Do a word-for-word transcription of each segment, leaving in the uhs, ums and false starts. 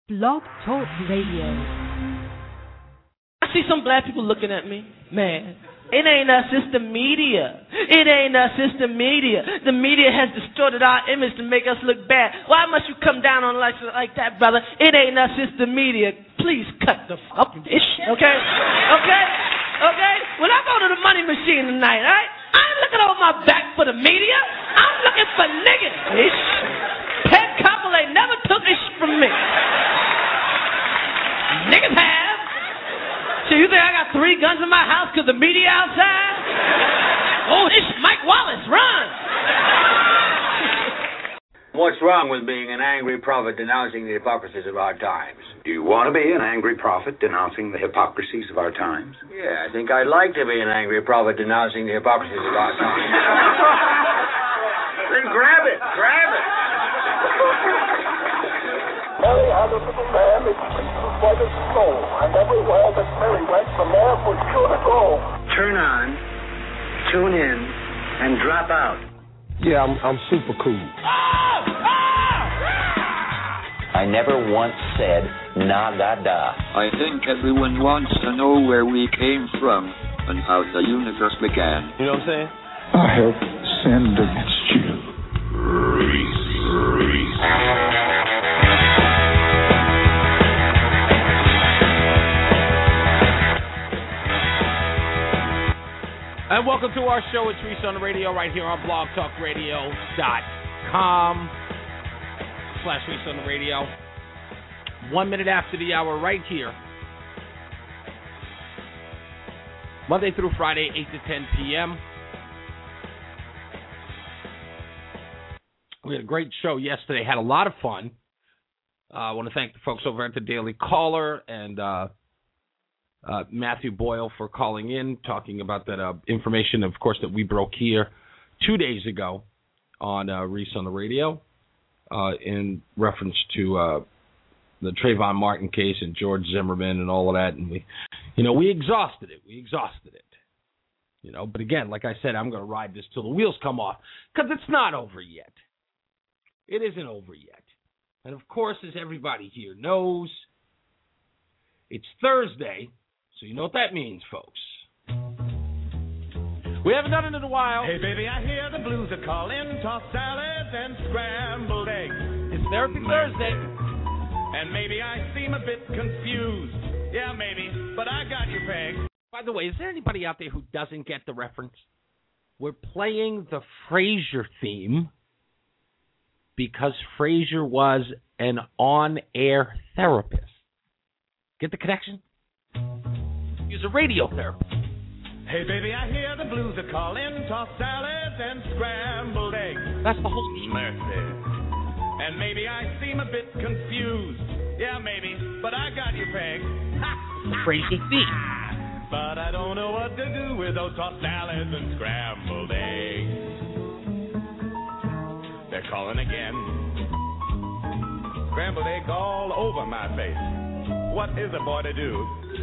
Blog Talk Radio. I see some black people looking at me. Man, it ain't us, it's the media. It ain't us, it's the media. The media has distorted our image to make us look bad. Why must you come down on like, like that, brother? It ain't us, it's the media. Please cut the fuck up this shit, okay? Okay? Okay? When I go to the money machine tonight, all right? I ain't looking over my back for the media. I'm looking for niggas. Ish. Pet couple ain't never took this shit from me. Niggas have. So you think I got three guns in my house because the media outside? Oh, this Mike Wallace, run! What's wrong with being an angry prophet denouncing the hypocrisies of our times? Do you want to be an angry prophet denouncing the hypocrisies of our times? Yeah, I think I'd like to be an angry prophet denouncing the hypocrisies of our times. Then grab it, grab it. Mary had a little lamb, its feet was white as snow, and everywhere that Mary went, the lamb was sure to go. Turn on, tune in, and drop out. Yeah, I'm, I'm super cool. I never once said nada. I think everyone wants to know where we came from and how the universe began. You know what I'm saying? I have sinned against you. Reese, Reese. And welcome to our show. It's Reese on the radio right here on blog talk radio dot com slash Reese on the radio. One minute after the hour right here. Monday through Friday, eight to ten p.m. We had a great show yesterday. Had a lot of fun. Uh, I want to thank the folks over at the Daily Caller and uh, uh, Matthew Boyle for calling in, talking about that uh, information, of course, that we broke here two days ago on uh, Reese on the radio uh, in reference to uh, the Trayvon Martin case and George Zimmerman and all of that. And we, you know, we exhausted it. We exhausted it. You know, but again, like I said, I'm going to ride this till the wheels come off because it's not over yet. It isn't over yet. And, of course, as everybody here knows, it's Thursday, so you know what that means, folks. We haven't done it in a while. Hey, baby, I hear the blues are calling, tossed salads and scrambled eggs. It's Therapy Thursday. And maybe I seem a bit confused. Yeah, maybe, but I got you pegged. By the way, is there anybody out there who doesn't get the reference? We're playing the Frasier theme because Frasier was an on-air therapist. Get the connection? He was a radio therapist. Hey, baby, I hear the blues are calling, tossed salads and scrambled eggs. That's the whole theme. Mercy. And maybe I seem a bit confused. Yeah, maybe, but I got you pegged. The Frasier theme. But I don't know what to do with those tossed salads and scrambled eggs. They're calling again. Scrambled eggs all over my face. What is a boy to do?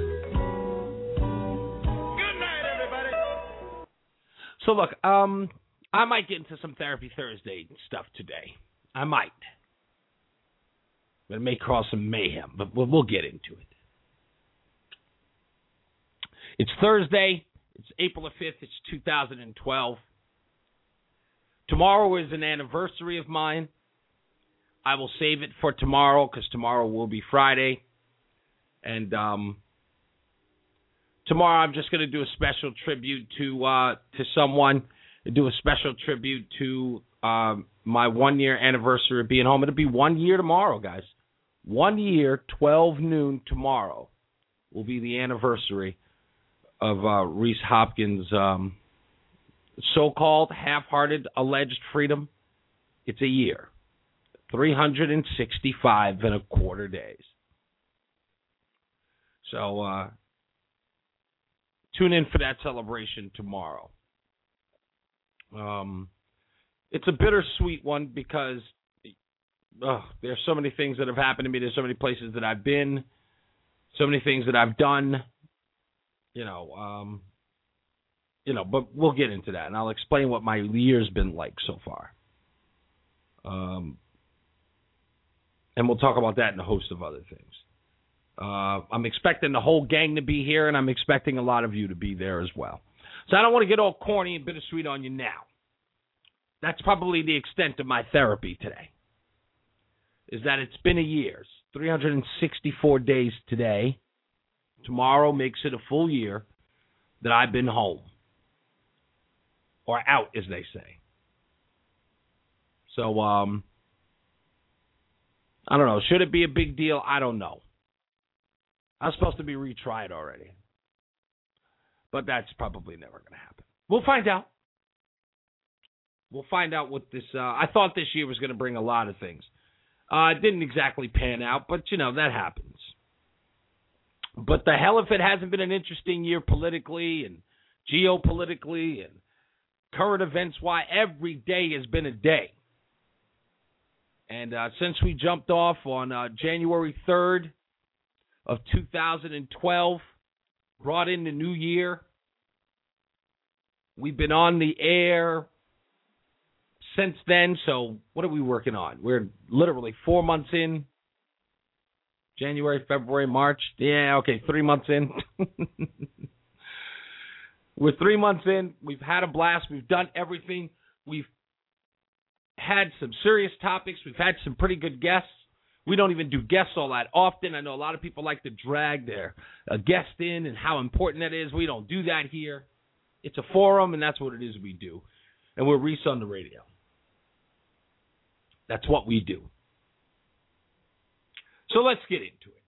Good night, everybody. So look, um, I might get into some Therapy Thursday stuff today. I might. But it may cause some mayhem, but we'll, we'll get into it. It's Thursday. It's April the fifth. It's two thousand twelve. Tomorrow is an anniversary of mine. I will save it for tomorrow because tomorrow will be Friday. And um, tomorrow I'm just going to do a special tribute to uh, to someone. Do a special tribute to um, my one-year anniversary of being home. It'll be one year tomorrow, guys. One year, twelve noon tomorrow will be the anniversary of uh, Reese Hopkins' um, so-called half-hearted alleged freedom. It's a year. three hundred sixty-five and a quarter days. So uh, tune in for that celebration tomorrow. Um, it's a bittersweet one because oh, there's so many things that have happened to me. There's so many places that I've been, so many things that I've done. You know, um, you know, but we'll get into that, and I'll explain what my year's been like so far. Um, And we'll talk about that and a host of other things. Uh, I'm expecting the whole gang to be here, and I'm expecting a lot of you to be there as well. So I don't want to get all corny and bittersweet on you now. That's probably the extent of my therapy today, is that it's been a year, three hundred sixty-four days today. Tomorrow makes it a full year that I've been home, or out, as they say. So, um, I don't know. Should it be a big deal? I don't know. I'm supposed to be retried already. But that's probably never going to happen. We'll find out. We'll find out what this... Uh, I thought this year was going to bring a lot of things. Uh, it didn't exactly pan out, but, you know, that happens. But the hell if it hasn't been an interesting year politically and geopolitically and current events, why every day has been a day. And uh, since we jumped off on uh, January third of two thousand twelve, brought in the new year, we've been on the air since then. So what are we working on? We're literally four months in. January, February, March. Yeah, okay, three months in. We're three months in. We've had a blast. We've done everything. We've had some serious topics. We've had some pretty good guests. We don't even do guests all that often. I know a lot of people like to drag their uh, guest in and how important that is. We don't do that here. It's a forum, and that's what it is we do. And we're Reese on the radio. That's what we do. So let's get into it.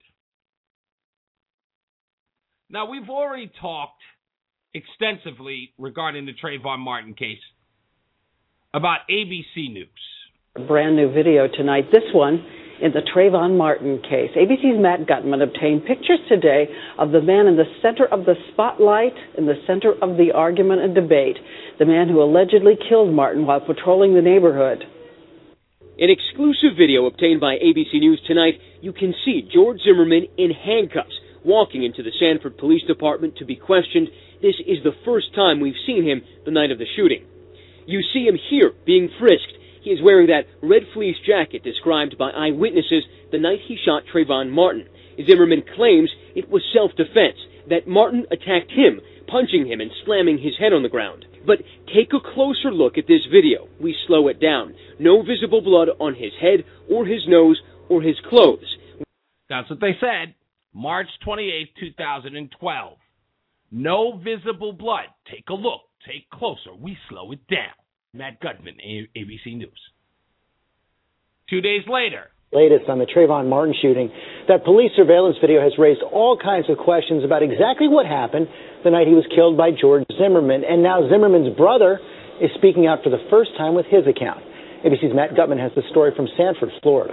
Now, we've already talked extensively regarding the Trayvon Martin case about A B C News. A brand new video tonight. This one in the Trayvon Martin case. A B C's Matt Gutman obtained pictures today of the man in the center of the spotlight, in the center of the argument and debate, the man who allegedly killed Martin while patrolling the neighborhood. In exclusive video obtained by A B C News tonight, you can see George Zimmerman in handcuffs walking into the Sanford Police Department to be questioned. This is the first time we've seen him the night of the shooting. You see him here being frisked. He is wearing that red fleece jacket described by eyewitnesses the night he shot Trayvon Martin. Zimmerman claims it was self-defense, that Martin attacked him, punching him and slamming his head on the ground. But take a closer look at this video. We slow it down. No visible blood on his head or his nose or his clothes. That's what they said. March twenty-eighth, two thousand twelve. No visible blood. Take a look. Take closer. We slow it down. Matt Gutman, A B C News. Two days later. Latest on the Trayvon Martin shooting. That police surveillance video has raised all kinds of questions about exactly what happened the night he was killed by George Zimmerman. And now Zimmerman's brother is speaking out for the first time with his account. A B C's Matt Gutman has the story from Sanford, Florida.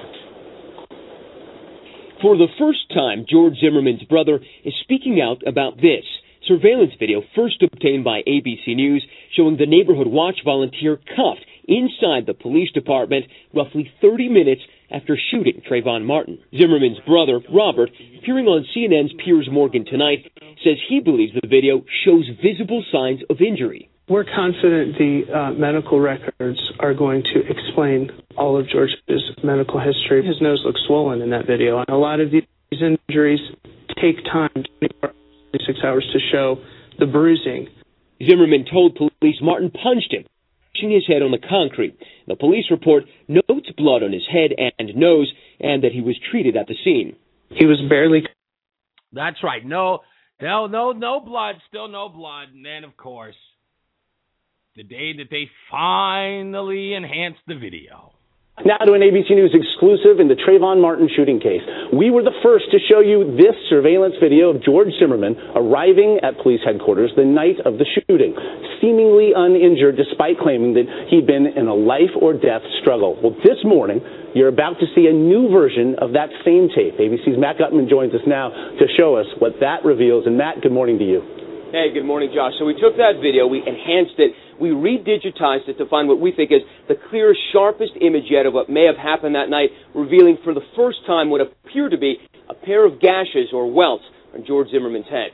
For the first time, George Zimmerman's brother is speaking out about this. Surveillance video first obtained by A B C News showing the neighborhood watch volunteer cuffed inside the police department roughly thirty minutes after shooting Trayvon Martin. Zimmerman's brother, Robert, appearing on C N N's Piers Morgan tonight, says he believes the video shows visible signs of injury. We're confident the uh, medical records are going to explain all of George's medical history. His nose looks swollen in that video, and a lot of these injuries take time, twenty-six hours to show the bruising. Zimmerman told police Martin punched him, pushing his head on the concrete. The police report notes blood on his head and nose, and that he was treated at the scene. He was barely... That's right. No, no, no, no blood. Still no blood. And then, of course, the day that they finally enhanced the video. Now to an A B C News exclusive in the Trayvon Martin shooting case. We were the first to show you this surveillance video of George Zimmerman arriving at police headquarters the night of the shooting, seemingly uninjured despite claiming that he'd been in a life or death struggle. Well, this morning, you're about to see a new version of that same tape. A B C's Matt Gutman joins us now to show us what that reveals. And Matt, good morning to you. Hey, good morning, Josh. So we took that video, we enhanced it, we redigitized it to find what we think is the clearest, sharpest image yet of what may have happened that night, revealing for the first time what appeared to be a pair of gashes or welts on George Zimmerman's head.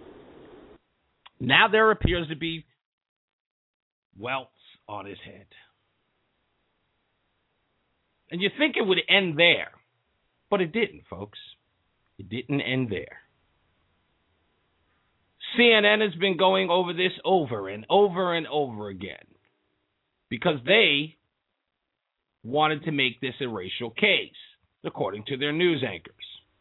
Now there appears to be welts on his head. And you think it would end there. But it didn't, folks. It didn't end there. C N N has been going over this over and over and over again because they wanted to make this a racial case, according to their news anchors.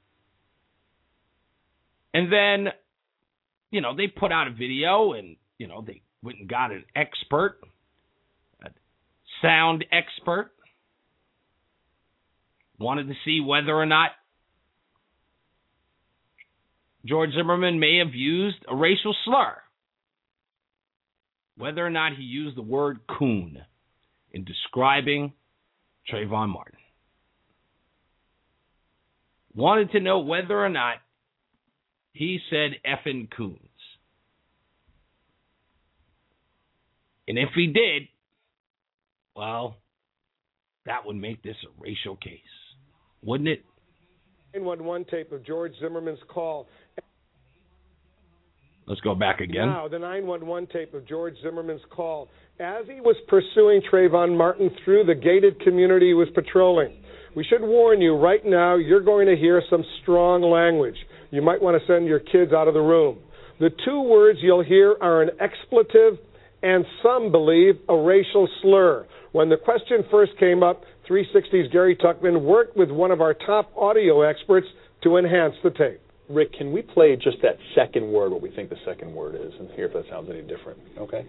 And then, you know, they put out a video and, you know, they went and got an expert, a sound expert, wanted to see whether or not George Zimmerman may have used a racial slur, whether or not he used the word coon in describing Trayvon Martin. Wanted to know whether or not he said effing coons. And if he did, well, that would make this a racial case, wouldn't it? nine one one tape of George Zimmerman's call. Let's go back again. Now, the nine one one tape of George Zimmerman's call as he was pursuing Trayvon Martin through the gated community he was patrolling. We should warn you right now, you're going to hear some strong language. You might want to send your kids out of the room. The two words you'll hear are an expletive and some believe a racial slur. When the question first came up, three sixty's Gary Tuckman worked with one of our top audio experts to enhance the tape. Rick, can we play just that second word, what we think the second word is, and hear if that sounds any different? Okay.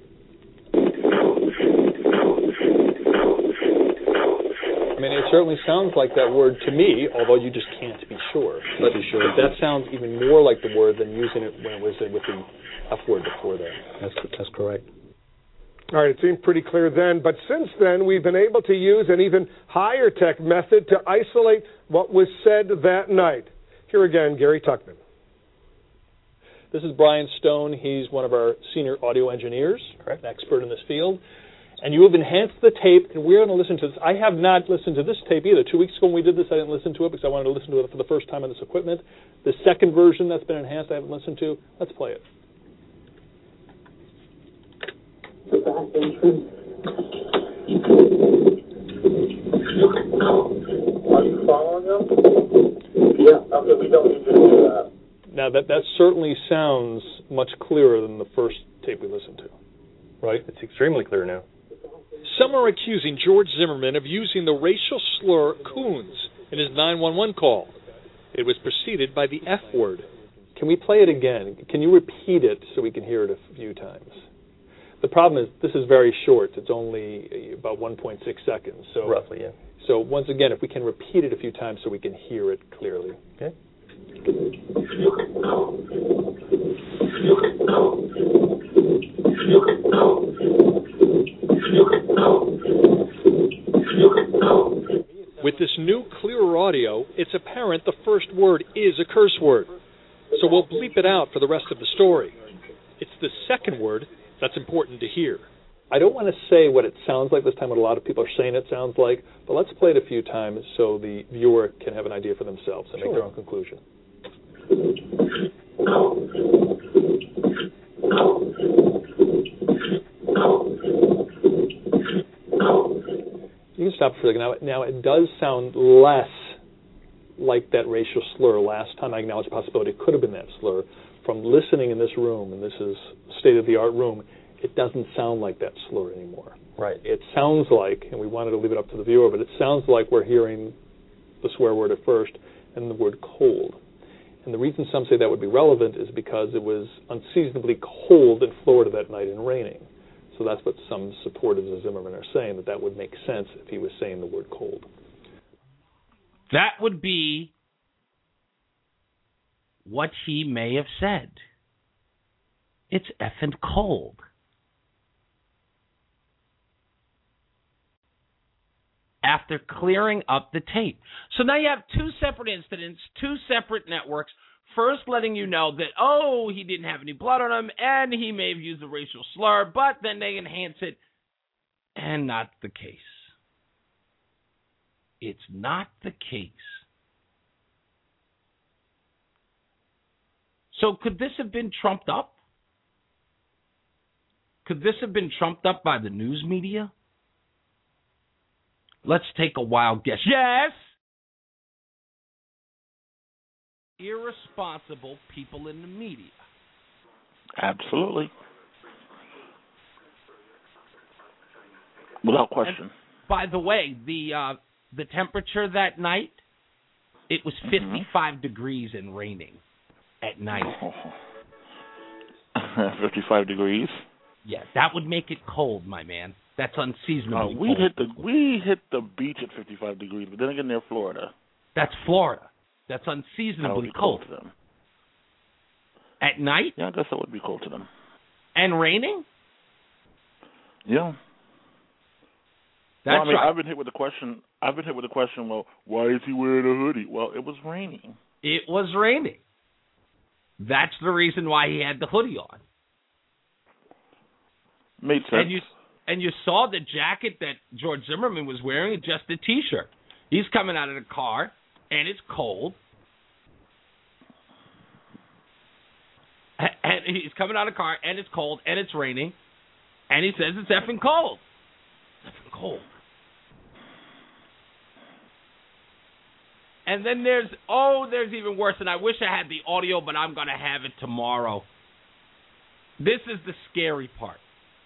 I mean, it certainly sounds like that word to me, although you just can't be sure. But be sure. That sounds even more like the word than using it when it was with the F word before that. That's, that's correct. All right, it seemed pretty clear then, but since then we've been able to use an even higher tech method to isolate what was said that night. Here again, Gary Tuckman. This is Brian Stone. He's one of our senior audio engineers, correct, an expert in this field. And you have enhanced the tape, and we're going to listen to this. I have not listened to this tape either. Two weeks ago when we did this, I didn't listen to it because I wanted to listen to it for the first time on this equipment. The second version that's been enhanced, I haven't listened to. Let's play it. The back entrance. Are you following them? Yeah. Okay, we don't need to do that. Now, that, that certainly sounds much clearer than the first tape we listened to, right? It's extremely clear now. Some are accusing George Zimmerman of using the racial slur coons in his nine one one call. It was preceded by the F word. Can we play it again? Can you repeat it so we can hear it a few times? The problem is this is very short. It's only about one point six seconds. So roughly, yeah. So once again, if we can repeat it a few times so we can hear it clearly. Okay. With this new, clearer audio, it's apparent the first word is a curse word. So we'll bleep it out for the rest of the story. It's the second word that's important to hear. I don't want to say what it sounds like this time, what a lot of people are saying it sounds like, but let's play it a few times so the viewer can have an idea for themselves and sure. make their own conclusion. You can stop for a second. Now, now it does sound less like that racial slur last time. I acknowledge the possibility it could have been that slur. From listening in this room, and this is state-of-the-art room, it doesn't sound like that slur anymore. Right. It sounds like, and we wanted to leave it up to the viewer, but it sounds like we're hearing the swear word at first and the word cold. And the reason some say that would be relevant is because it was unseasonably cold in Florida that night and raining. So that's what some supporters of Zimmerman are saying, that that would make sense if he was saying the word cold. That would be what he may have said. It's effing cold. After clearing up the tape. So now you have two separate incidents, two separate networks, first letting you know that, oh, he didn't have any blood on him, and he may have used a racial slur, but then they enhance it, and not the case. It's not the case. So could this have been trumped up? Could this have been trumped up by the news media? Let's take a wild guess. Yes! irresponsible people in the media. Absolutely. Without question. And by the way, the uh, the temperature that night, it was fifty-five mm-hmm. degrees and raining at night. fifty-five degrees? Yeah, that would make it cold, my man. That's unseasonably uh, we cold. hit the we hit the beach at fifty-five degrees, but then again, they're Florida. That's Florida. That's unseasonably cold. cold to them. At night? Yeah, I guess that would be cold to them. And raining? Yeah. That's well, I mean, right. I've been hit with the question. I've been hit with the question. Well, why is he wearing a hoodie? Well, it was raining. It was raining. That's the reason why he had the hoodie on. Made sense. And you and you saw the jacket that George Zimmerman was wearing, just a T-shirt. He's coming out of the car, and it's cold. And he's coming out of the car, and it's cold, and it's raining, and he says it's effing cold. It's effing cold. And then there's, oh, there's even worse, and I wish I had the audio, but I'm going to have it tomorrow. This is the scary part.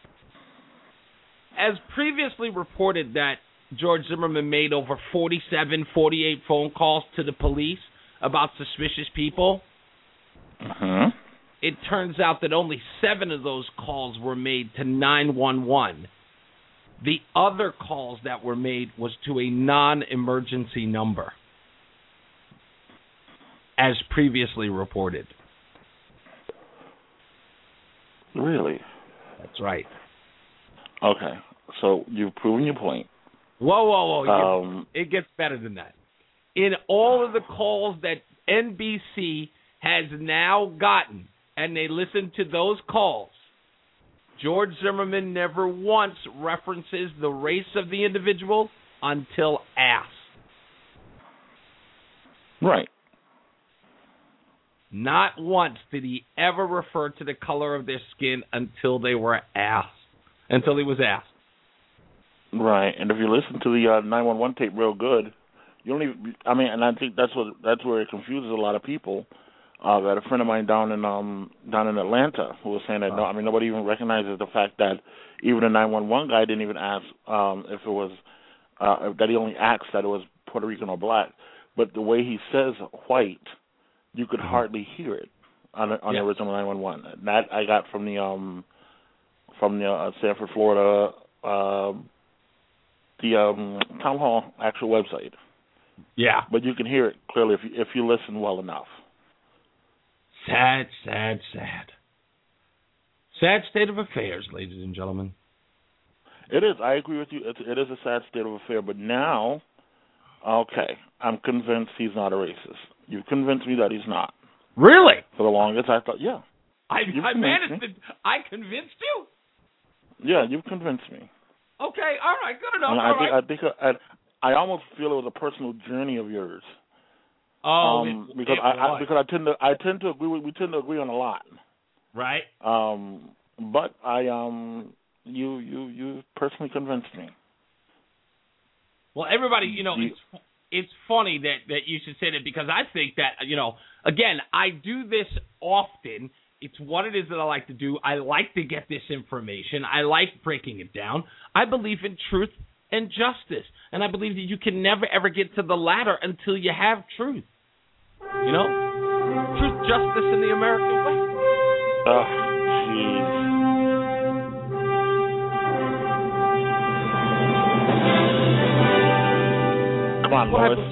As previously reported that George Zimmerman made over forty-seven, forty-eight phone calls to the police about suspicious people, uh-huh. It turns out that only seven of those calls were made to nine one one. The other calls that were made was to a non-emergency number, as previously reported. Really? That's right. Okay, so you've proven your point. Whoa, whoa, whoa. Um, it gets better than that. In all of the calls that N B C has now gotten, and they listen to those calls, George Zimmerman never once references the race of the individual until asked. Right. Not once did he ever refer to the color of their skin until they were asked. Until he was asked. Right, and if you listen to the uh, nine one one tape real good, you don't even, I mean, and I think that's what that's where it confuses a lot of people. Uh, got a friend of mine down in um down in Atlanta who was saying that no, I mean nobody even recognizes the fact that even the nine one one guy didn't even ask um if it was uh that he only asked that it was Puerto Rican or black, but the way he says white, you could mm-hmm. hardly hear it on the, on yeah. the original nine one one. That I got from the um from the uh, Sanford, Florida, uh, the um, town hall actual website. Yeah, but you can hear it clearly if you, if you listen well enough. Sad, sad, sad. Sad state of affairs, ladies and gentlemen. It is. I agree with you. It's, it is a sad state of affair. But now, okay, I'm convinced he's not a racist. You've convinced me that he's not. Really? For the longest, I thought, yeah. I, I managed to. I convinced you? Yeah, you've convinced me. Okay, all right, good enough. And all I think, right. I think I, I almost feel it was a personal journey of yours. Oh, um, it, because it I, was. I because I tend to I tend to agree with, we tend to agree on a lot. Right. Um, but I um you you you personally convinced me. Well, everybody, you know, you, it's it's funny that that you should say that because I think that you know, again, I do this often. It's what it is that I like to do. I like to get this information. I like breaking it down. I believe in truth and justice. And I believe that you can never, ever get to the latter until you have truth. You know? Truth, justice, and the American way. Oh, jeez. Come on, what Lois.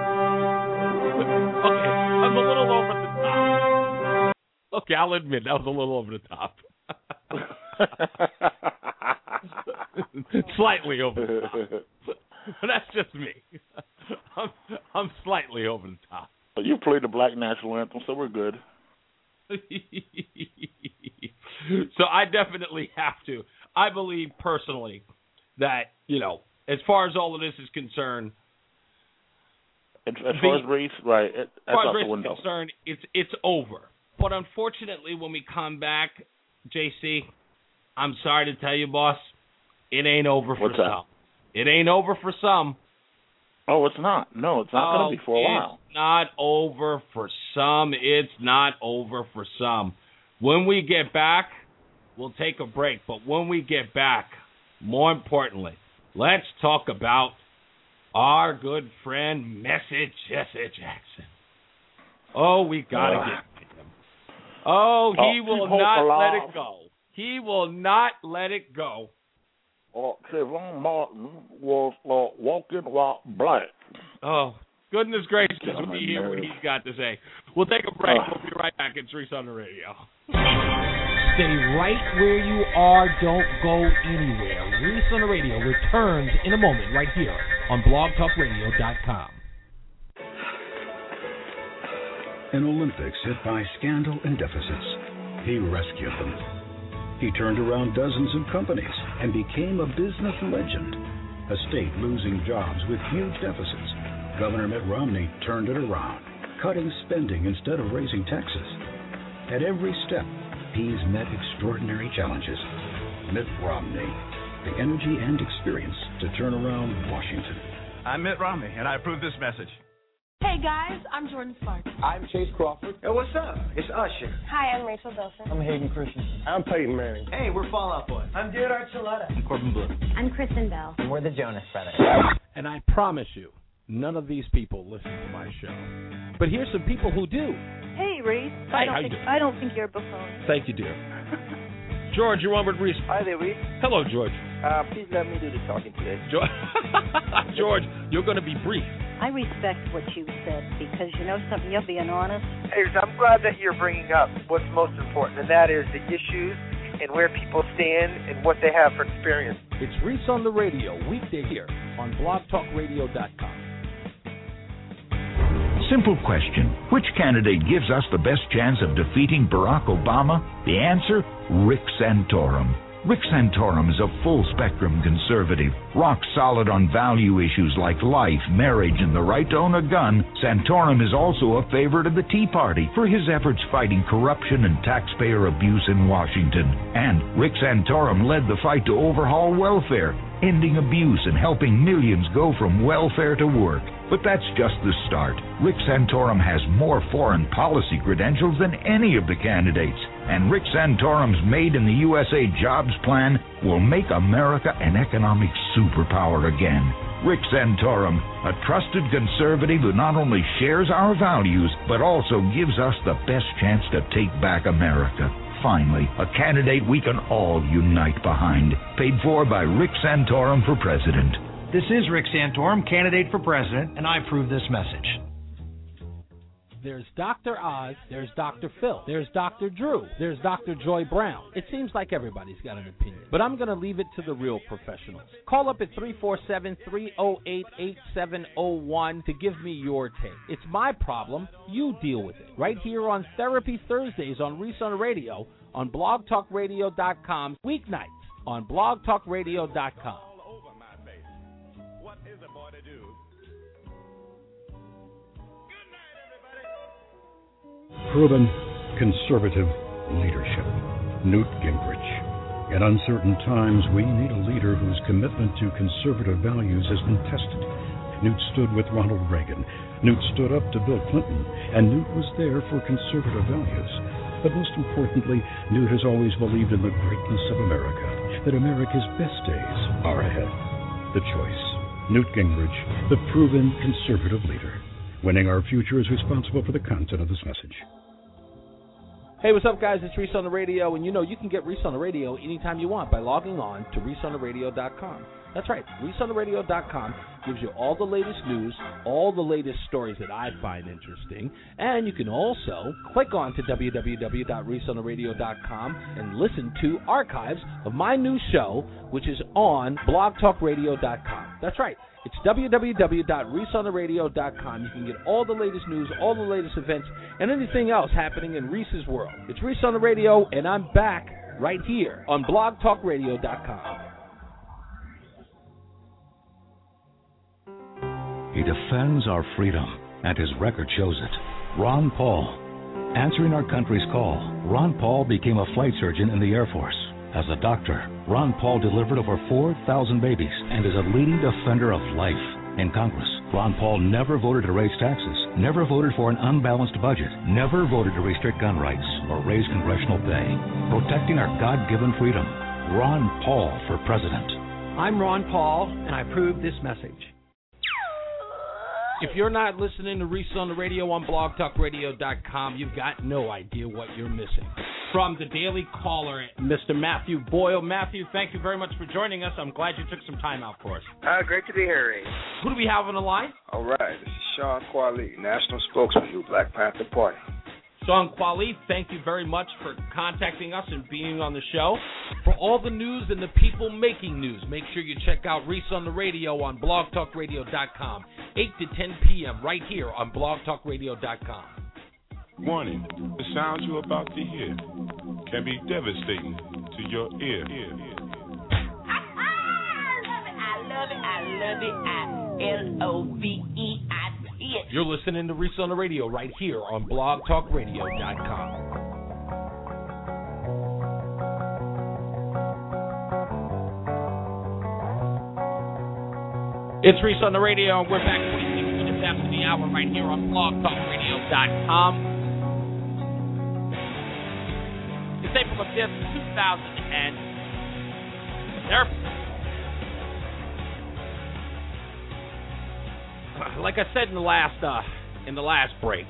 Okay, I'm a little over the top. Okay, I'll admit, that was a little over the top. Slightly over the top. But that's just me. I'm, I'm slightly over the top. But you played the Black National Anthem, so we're good. So I definitely have to. I believe personally that, you know, as far as all of this is concerned, As, as far as race, right, it, that's as far out as race the window. is concerned, it's it's over. But unfortunately, when we come back, J C, I'm sorry to tell you, boss, it ain't over for What's some. that? It ain't over for some. Oh, it's not. No, it's not oh, going to be for a while. It's not over for some. It's not over for some. When we get back, we'll take a break. But when we get back, more importantly, let's talk about our good friend, Message Jesse Jackson. Oh, we got to uh. get him. Oh, he oh, will not let it go. He will not let it go. Uh, Trayvon Martin was uh, walking while black. Oh, goodness gracious, when you hear what he's got to say. We'll take a break. We'll be right back. It's Reese on the Radio. Stay right where you are. Don't go anywhere. Reese on the Radio returns in a moment right here on blog talk radio dot com. An Olympics hit by scandal and deficits, he rescued them. He turned around dozens of companies and became a business legend. A state losing jobs with huge deficits. Governor Mitt Romney turned it around, cutting spending instead of raising taxes. At every step, he's met extraordinary challenges. Mitt Romney, the energy and experience to turn around Washington. I'm Mitt Romney, and I approve this message. Hey guys, I'm Jordan Sparks. I'm Chase Crawford. Hey, what's up? It's Usher. Hi, I'm Rachel Bilson. I'm Hayden Christensen. I'm Peyton Manning. Hey, we're Fall Out Boy. I'm Jared Archuleta. I'm Corbin Bleu. I'm Kristen Bell. And we're the Jonas Brothers. And I promise you, none of these people listen to my show. But here's some people who do. Hey, Reese. Hi, I don't how think you doing? I don't think you're a buffoon. Thank you, dear. George, you're on with Reese. Hi there, Reese. Hello, George. Uh, please let me do the talking today. George, George you're going to be brief. I respect what you said because you know something, you're being honest. Hey, I'm glad that you're bringing up what's most important, and that is the issues and where people stand and what they have for experience. It's Reese on the Radio, weekday here on blog talk radio dot com. Simple question. Which candidate gives us the best chance of defeating Barack Obama? The answer, Rick Santorum. Rick Santorum is a full-spectrum conservative, rock-solid on value issues like life, marriage, and the right to own a gun. Santorum is also a favorite of the Tea Party for his efforts fighting corruption and taxpayer abuse in Washington. And Rick Santorum led the fight to overhaul welfare, ending abuse and helping millions go from welfare to work. But that's just the start. Rick Santorum has more foreign policy credentials than any of the candidates. And Rick Santorum's Made in the U S A Jobs Plan will make America an economic superpower again. Rick Santorum, a trusted conservative who not only shares our values, but also gives us the best chance to take back America. Finally, a candidate we can all unite behind. Paid for by Rick Santorum for president. This is Rick Santorum, candidate for president, and I approve this message. There's Doctor Oz, there's Doctor Phil, there's Doctor Drew, there's Doctor Joy Brown. It seems like everybody's got an opinion, but I'm going to leave it to the real professionals. Call up at three four seven, three oh eight, eight seven oh one to give me your take. It's my problem. You deal with it. Right here on Therapy Thursdays on Reese on the Radio on blog talk radio dot com, weeknights on blog talk radio dot com. Proven conservative leadership. Newt Gingrich. In uncertain times, we need a leader whose commitment to conservative values has been tested. Newt stood with Ronald Reagan. Newt stood up to Bill Clinton. And Newt was there for conservative values. But most importantly, Newt has always believed in the greatness of America, that America's best days are ahead. The choice. Newt Gingrich, the proven conservative leader. Winning our future is responsible for the content of this message. Hey, what's up, guys? It's Reese on the Radio, and you know you can get Reese on the Radio anytime you want by logging on to reese on the radio dot com. That's right, reese on the radio dot com gives you all the latest news, all the latest stories that I find interesting, and you can also click on to w w w dot reese on the radio dot com and listen to archives of my new show, which is on blog talk radio dot com. That's right. It's w w w dot reese on the radio dot com. You can get all the latest news, all the latest events, and anything else happening in Reese's world. It's Reese on the Radio, and I'm back right here on blog talk radio dot com. He defends our freedom, and his record shows it. Ron Paul. Answering our country's call, Ron Paul became a flight surgeon in the Air Force. As a doctor, Ron Paul delivered over four thousand babies and is a leading defender of life. In Congress, Ron Paul never voted to raise taxes, never voted for an unbalanced budget, never voted to restrict gun rights or raise congressional pay. Protecting our God-given freedom. Ron Paul for president. I'm Ron Paul, and I approve this message. If you're not listening to Reese on the Radio on blog talk radio dot com, you've got no idea what you're missing. From the Daily Caller, Mister Matthew Boyle. Matthew, thank you very much for joining us. I'm glad you took some time out for us. Uh, great to be here, Ray. Who do we have on the line? All right, this is Sean Quali, National Spokesman of the Black Panther Party. Sean Quali, thank you very much for contacting us and being on the show. For all the news and the people making news, make sure you check out Reese on the Radio on blog talk radio dot com, eight to ten p.m. right here on blog talk radio dot com. Warning, the sounds you're about to hear can be devastating to your ear. I love it, I love it, I L O V E, I see it. You're listening to Reese on the Radio right here on blog talk radio dot com. It's Reese on the Radio, and we're back twenty-six minutes after the hour right here on blog talk radio dot com. It's April the fifth, two thousand and like I said in the last uh, in the last break,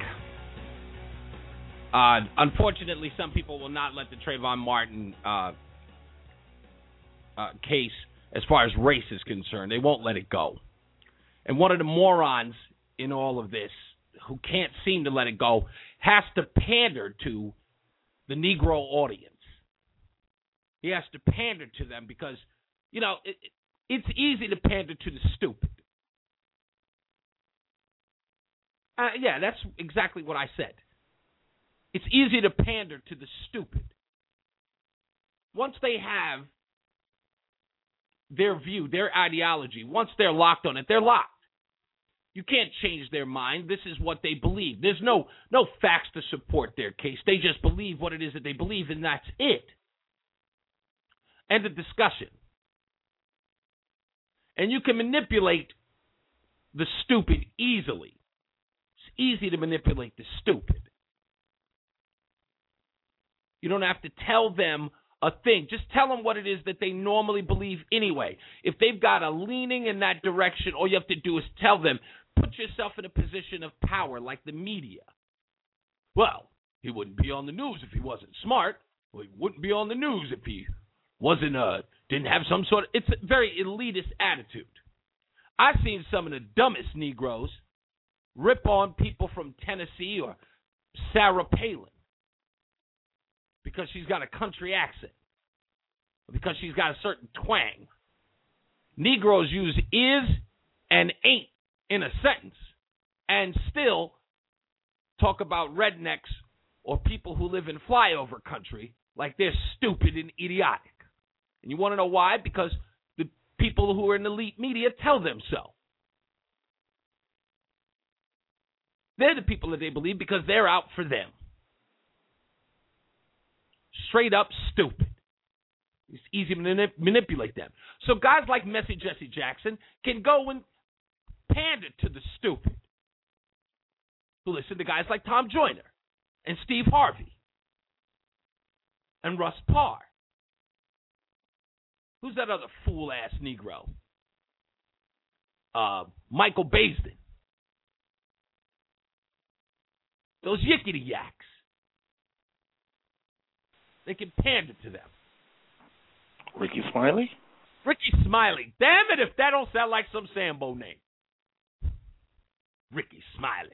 uh, unfortunately, some people will not let the Trayvon Martin uh, uh, case, as far as race is concerned, they won't let it go. And one of the morons in all of this, who can't seem to let it go, has to pander to the Negro audience. He has to pander to them because, you know, it, it's easy to pander to the stupid. Uh, yeah, that's exactly what I said. It's easy to pander to the stupid. Once they have their view, their ideology, once they're locked on it, they're locked. You can't change their mind. This is what they believe. There's no no facts to support their case. They just believe what it is that they believe, and that's it. End of discussion. And you can manipulate the stupid easily. It's easy to manipulate the stupid. You don't have to tell them a thing. Just tell them what it is that they normally believe anyway. If they've got a leaning in that direction, all you have to do is tell them, put yourself in a position of power like the media. Well, he wouldn't be on the news if he wasn't smart. Well, he wouldn't be on the news if he wasn't, uh, didn't have some sort of, it's a very elitist attitude. I've seen some of the dumbest Negroes rip on people from Tennessee or Sarah Palin because she's got a country accent, because she's got a certain twang. Negroes use is and ain't in a sentence and still talk about rednecks or people who live in flyover country like they're stupid and idiotic. And you want to know why? Because the people who are in the elite media tell them so. They're the people that they believe because they're out for them. Straight up stupid. It's easy to manip- manipulate them. So guys like Messy Jesse Jackson can go and pander to the stupid who listen to guys like Tom Joyner and Steve Harvey and Russ Parr. Who's that other fool-ass Negro? Uh, Michael Baisden. Those yickety-yaks. They can pander to them. Ricky Smiley? Ricky Smiley. Damn it if that don't sound like some Sambo name. Ricky Smiley.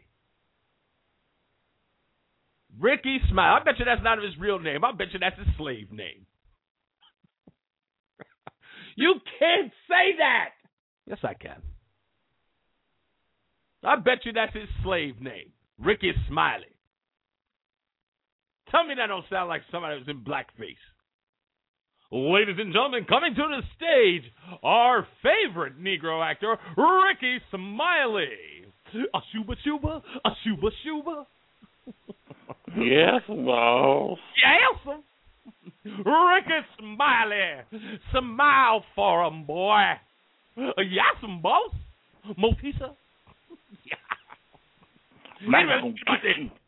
Ricky Smiley. I bet you that's not his real name. I bet you that's his slave name. You can't say that. Yes, I can. I bet you that's his slave name. Ricky Smiley. Tell me that don't sound like somebody who's in blackface. Ladies and gentlemen, coming to the stage, our favorite Negro actor, Ricky Smiley. A shuba shuba, a shuba shuba. Yes, boss. Yes, Ricky Smiley. Smile for him, boy. Yes, boss. Motisa. Matt's gonna get you.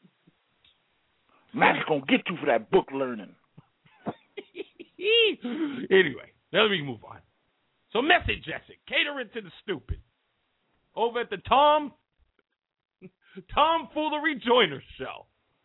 Matt's gonna get you for that book learning. Anyway, now let me move on. So, message Jessica, catering to the stupid, over at the Tom Tomfoolery Joiner Show.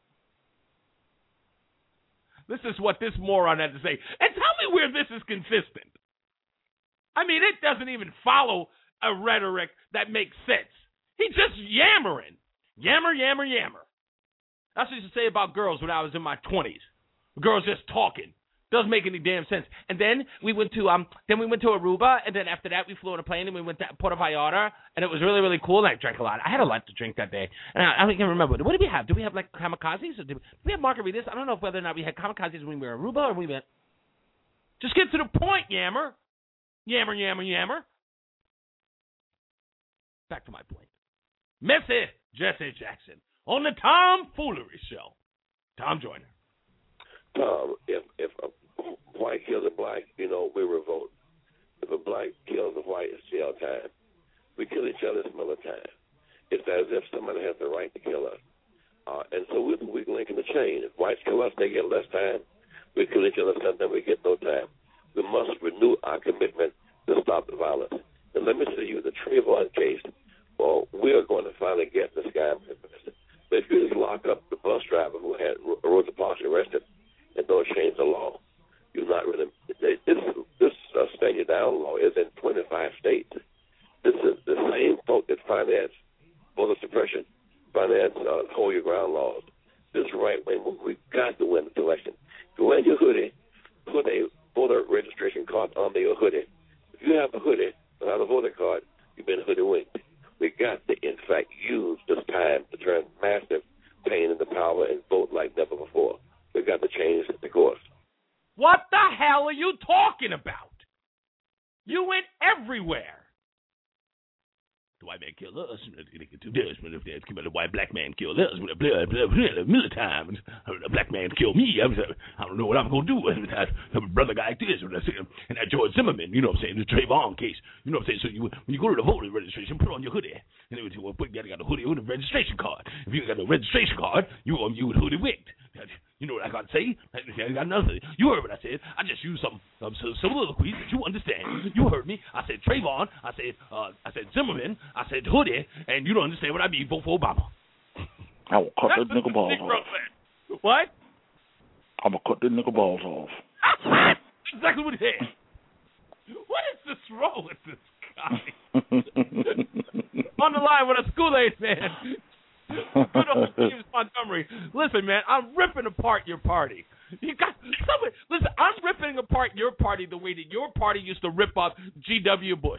This is what this moron had to say. And tell me where this is consistent. I mean, it doesn't even follow a rhetoric that makes sense. He's just yammering. Yammer, yammer, yammer. That's what I used to say about girls when I was in my twenties. Girls just talking. Doesn't make any damn sense. And then we went to um, then we went to Aruba, and then after that we flew on a plane and we went to Puerto Vallarta, and it was really really cool. And I drank a lot. I had a lot to drink that day, and I, I don't even remember. What did we have? Did we have like kamikazes? Or did we have margaritas? I don't know whether or not we had kamikazes when we were in Aruba or we went. Just get to the point, yammer, yammer, yammer, yammer. Back to my point. Messy Jesse Jackson on the Tomfoolery Show. Tom Joyner. Tom, if if a white kills a black, you know, we revolt. If a black kills a white, it's jail time. We kill each other, it's Miller time. It's as if somebody has the right to kill us. Uh, and so we're the weak link in the chain. If whites kill us, they get less time. We kill each other, sometimes we get no time. We must renew our commitment to stop the violence. And let me tell you, the Trayvon case, well, we are going to finally get this guy. But if you just lock up the bus driver who had Rosa Parks arrested and don't change the law, you're not really. This this uh, stand you down law is in twenty-five states. This is the same folk that finance voter suppression, finance uh, hold your ground laws. This right wing move. We've got to win this election. If you wear your hoodie, put a voter registration card under your hoodie. If you have a hoodie without a voter card, you've been hoodwinked. We got to, in fact, use this time to turn massive pain into power and vote like never before. We've got to change the course. What the hell are you talking about? You went everywhere. The white man killed us. They can do this. But if the white black man killed us, blah, blah, blah, blah, middle time. The black man killed me. I, was, I don't know what I'm going to do. I have a brother guy like this. And that George Zimmerman, you know what I'm saying, the Trayvon case. You know what I'm saying? So you, when you go to the voter registration, put on your hoodie. And they would say, well, you got a hoodie with a registration card. If you got no registration card, you um, you would hoodie wicked. You know what I got to say? I got another. You heard what I said. I just used some some soliloquies that you understand. You heard me. I said Trayvon. I said uh, I said Zimmerman. I said hoodie, and you don't understand what I mean. Vote for Obama. I will cut that nigga balls off. What? I'm gonna cut that nigga balls off. Exactly what he said. What is this wrong with this guy? On the line with a School-Age man. Good old James Montgomery. Listen, man, I'm ripping apart your party. You got somebody, listen, I'm ripping apart your party the way that your party used to rip up G W Bush.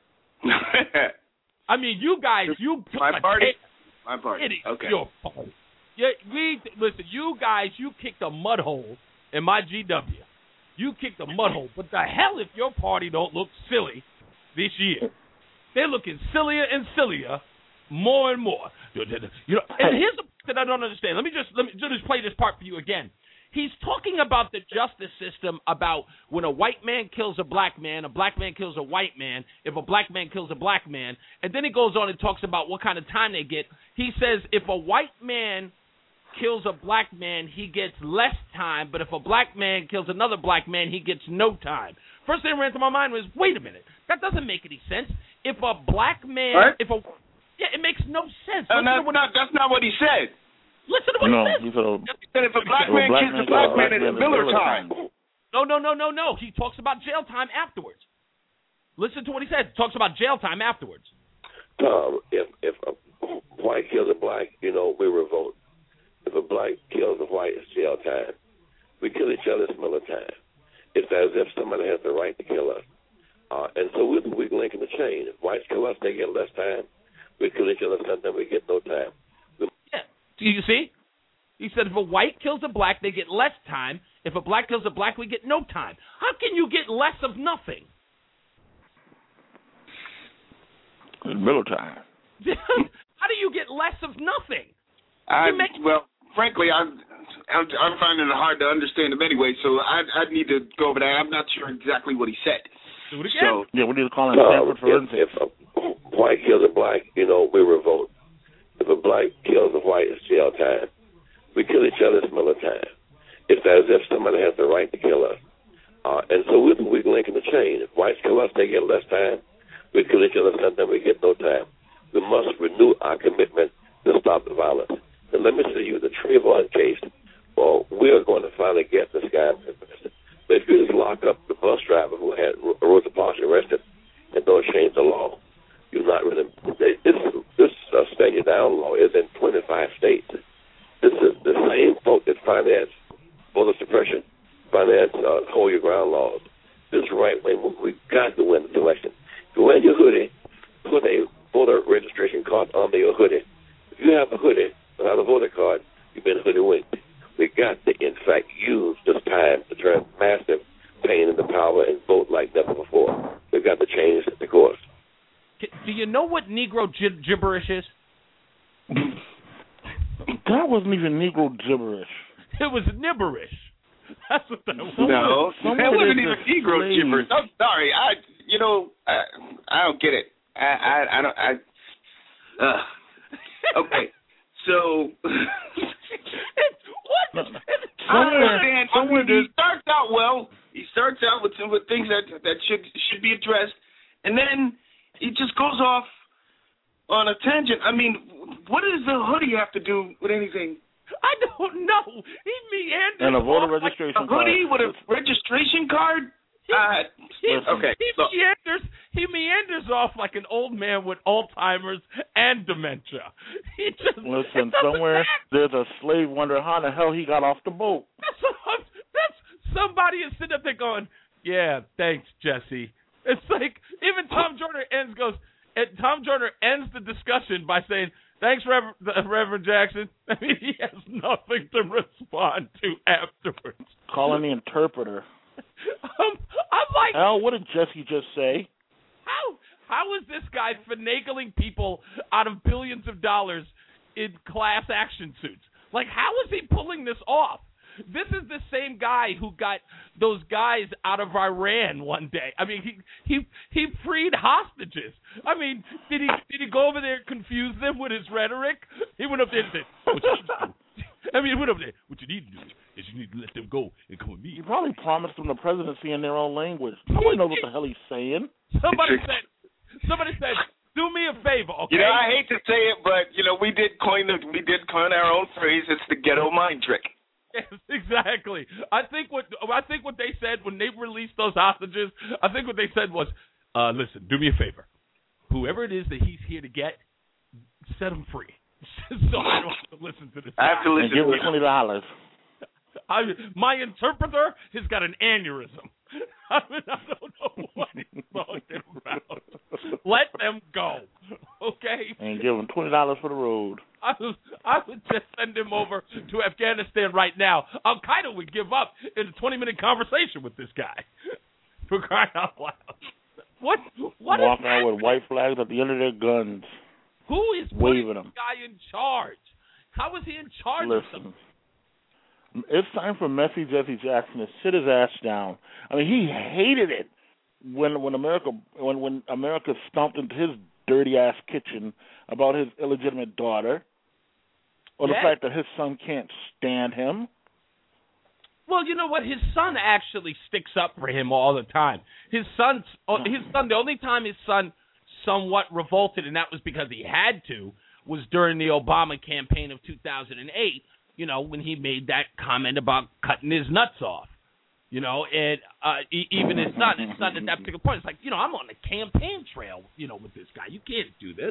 I mean, you guys, you my party, my party. It is okay. Your party. Yeah, we listen. You guys, you kicked a mud hole in my G W. You kicked a mud hole. But the hell if your party don't look silly this year? They're looking sillier and sillier. More and more, you know. And here's the part that I don't understand. Let me just let me just play this part for you again. He's talking about the justice system, about when a white man kills a black man, a black man kills a white man, if a black man kills a black man, and then he goes on and talks about what kind of time they get. He says if a white man kills a black man, he gets less time, but if a black man kills another black man, he gets no time. First thing that ran through my mind was, wait a minute, that doesn't make any sense. If a black man, what? if a Yeah, it makes no sense. Uh, not, not, that's not what he said. Listen to what no, he said. He said, a, he said if a black man kills a black man, it's Miller time. No, no, no, no, no. He talks about jail time afterwards. Listen to what he said. He talks about jail time afterwards. Tom, if if a white kills a black, you know, we revolt. If a black kills a white, it's jail time. We kill each other, it's Miller time. It's as if somebody has the right to kill us. Uh, and so we're the weak link in the chain. If whites kill us, they get less time. We kill each other, sometimes we get no time. We... Yeah. Do you see? He said if a white kills a black, they get less time. If a black kills a black, we get no time. How can you get less of nothing? It's Miller time. How do you get less of nothing? I, make... Well, frankly, I'm, I'm I'm finding it hard to understand him anyway, so I I need to go over that. I'm not sure exactly what he said. Do it again. So, yeah, we need to call him uh, Stanford for if, if a white kills a black, you know, we revolt. If a black kills a white, it's jail time. We kill each other, it's Miller time. It's as if somebody has the right to kill us. Uh, and so we're the weak link in the chain. If whites kill us, they get less time. We kill each other, sometimes we get no time. We must renew our commitment to stop the violence. And let me tell you, the Trayvon case, well, we're going to finally get this guy. But if you just lock up the bus driver who had Rosa Parks arrested and don't change the law, you're not really. This this uh, stand you down law is in twenty-five states. This is the same folk that finance voter suppression, finance uh, hold your ground laws. This is right wing. We've got to win the election. If you wear your hoodie, put a voter registration card under your hoodie. If you have a hoodie without a voter card, you've been hoodwinked. We got to, in fact, use this time to turn massive pain into power and vote like never before. We've got to change the course. Do you know what Negro gib- gibberish is? That wasn't even Negro gibberish. It was nibberish. That's what that was. No, Someone that wasn't is even a Negro slave. gibberish. I'm sorry. I, you know, I, I don't get it. I, I, I don't. I. Uh, okay, so. What? I understand. I mean, he starts out well. He starts out with some with things that that should should be addressed, and then he just goes off on a tangent. I mean, what does the hoodie have to do with anything? I don't know. He meanders. And a voter off registration like a hoodie card. with a registration card. He, uh, he, okay. He Look. meanders. He meanders off like an old man with Alzheimer's and dementia. He just Listen, somewhere there's a slave wondering how the hell he got off the boat. That's, that's somebody is sitting up there going, "Yeah, thanks, Jesse." It's like even Tom Joyner ends goes. And Tom Joyner ends the discussion by saying, "Thanks, Reverend, Reverend Jackson." I mean, he has nothing to respond to afterwards. Calling the interpreter. Um, I'm like, Al, what did Jesse just say? How how is this guy finagling people out of billions of dollars in class action suits? Like, how is he pulling this off? This is the same guy who got those guys out of Iran one day. I mean, he he he freed hostages. I mean, did he did he go over there and confuse them with his rhetoric? He went up there and said, "What you need to do?" I mean, he went up there. What you need to do is you need to let them go and come with me. He probably promised them the presidency in their own language. Nobody knows what the hell he's saying. Somebody said, somebody said, "Do me a favor, okay?" You know, I hate to say it, but you know, we did coin the we did coin our own phrase. It's the ghetto mind trick. Yes, exactly. I think what I think what they said when they released those hostages, I think what they said was, uh, "Listen, do me a favor. Whoever it is that he's here to get, set him free." So I don't have to listen to this. I have to listen. And give to him twenty dollars. I, my interpreter has got an aneurysm. I mean, I don't know what he's talking about. Let them go, okay? And give him twenty dollars for the road. I would, I would just send him over to Afghanistan right now. Al Qaeda would give up in a twenty-minute conversation with this guy. For crying out loud! What? What? Walking is out with white flags at the end of their guns. Who is waving putting them? this guy in charge? How is he in charge Listen. of something? It's time for Messy Jesse Jackson to sit his ass down. I mean, he hated it when when America when when America stomped into his dirty ass kitchen about his illegitimate daughter, or Yeah. the fact that his son can't stand him. Well, you know what? His son actually sticks up for him all the time. His son, his son. The only time his son somewhat revolted, and that was because he had to, was during the Obama campaign of two thousand eight. You know, when he made that comment about cutting his nuts off. You know, and uh, e- even his son, his son at that particular point, it's like, you know, I'm on the campaign trail, you know, with this guy. You can't do this.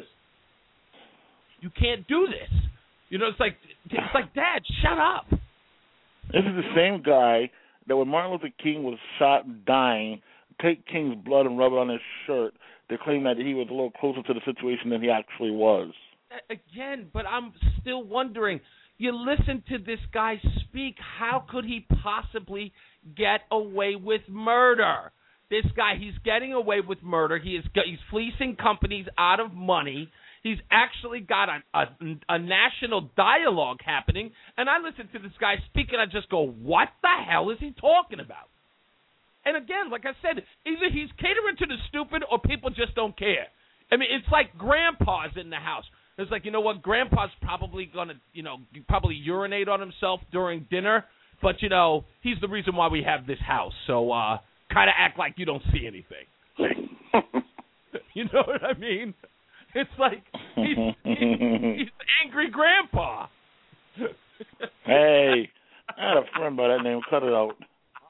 You can't do this. You know, it's like, it's like, Dad, shut up. This is the same guy that when Martin Luther King was shot and dying, take King's blood and rub it on his shirt to claim that he was a little closer to the situation than he actually was. Again, but I'm still wondering, you listen to this guy speak, how could he possibly get away with murder? This guy, he's getting away with murder. He is he's fleecing companies out of money. He's actually got a, a, a national dialogue happening. And I listen to this guy speak, and I just go, what the hell is he talking about? And again, like I said, either he's catering to the stupid or people just don't care. I mean, it's like grandpa's in the house. It's like, you know what, Grandpa's probably going to, you know, probably urinate on himself during dinner, but, you know, he's the reason why we have this house. So uh, kind of act like you don't see anything. You know what I mean? It's like he's, he's, he's angry Grandpa. Hey, I had a friend by that name. Cut it out.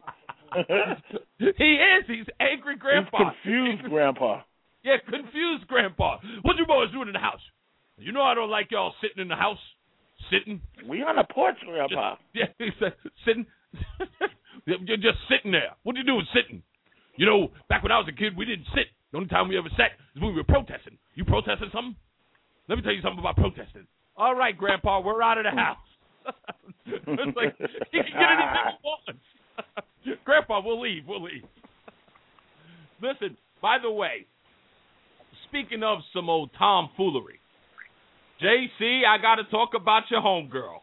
He is. He's angry Grandpa. He's confused Grandpa. Yeah, confused Grandpa. What you boys doing in the house? You know I don't like y'all sitting in the house. Sitting. We on the porch, Grandpa. Just, yeah, he said, sitting. You're just sitting there. What are you doing sitting? You know, back when I was a kid, we didn't sit. The only time we ever sat is when we were protesting. You protesting something? Let me tell you something about protesting. All right, Grandpa, we're out of the house. It's like, he can get anything he wants. Grandpa, we'll leave. We'll leave. Listen, by the way, speaking of some old tomfoolery, J C, I got to talk about your homegirl.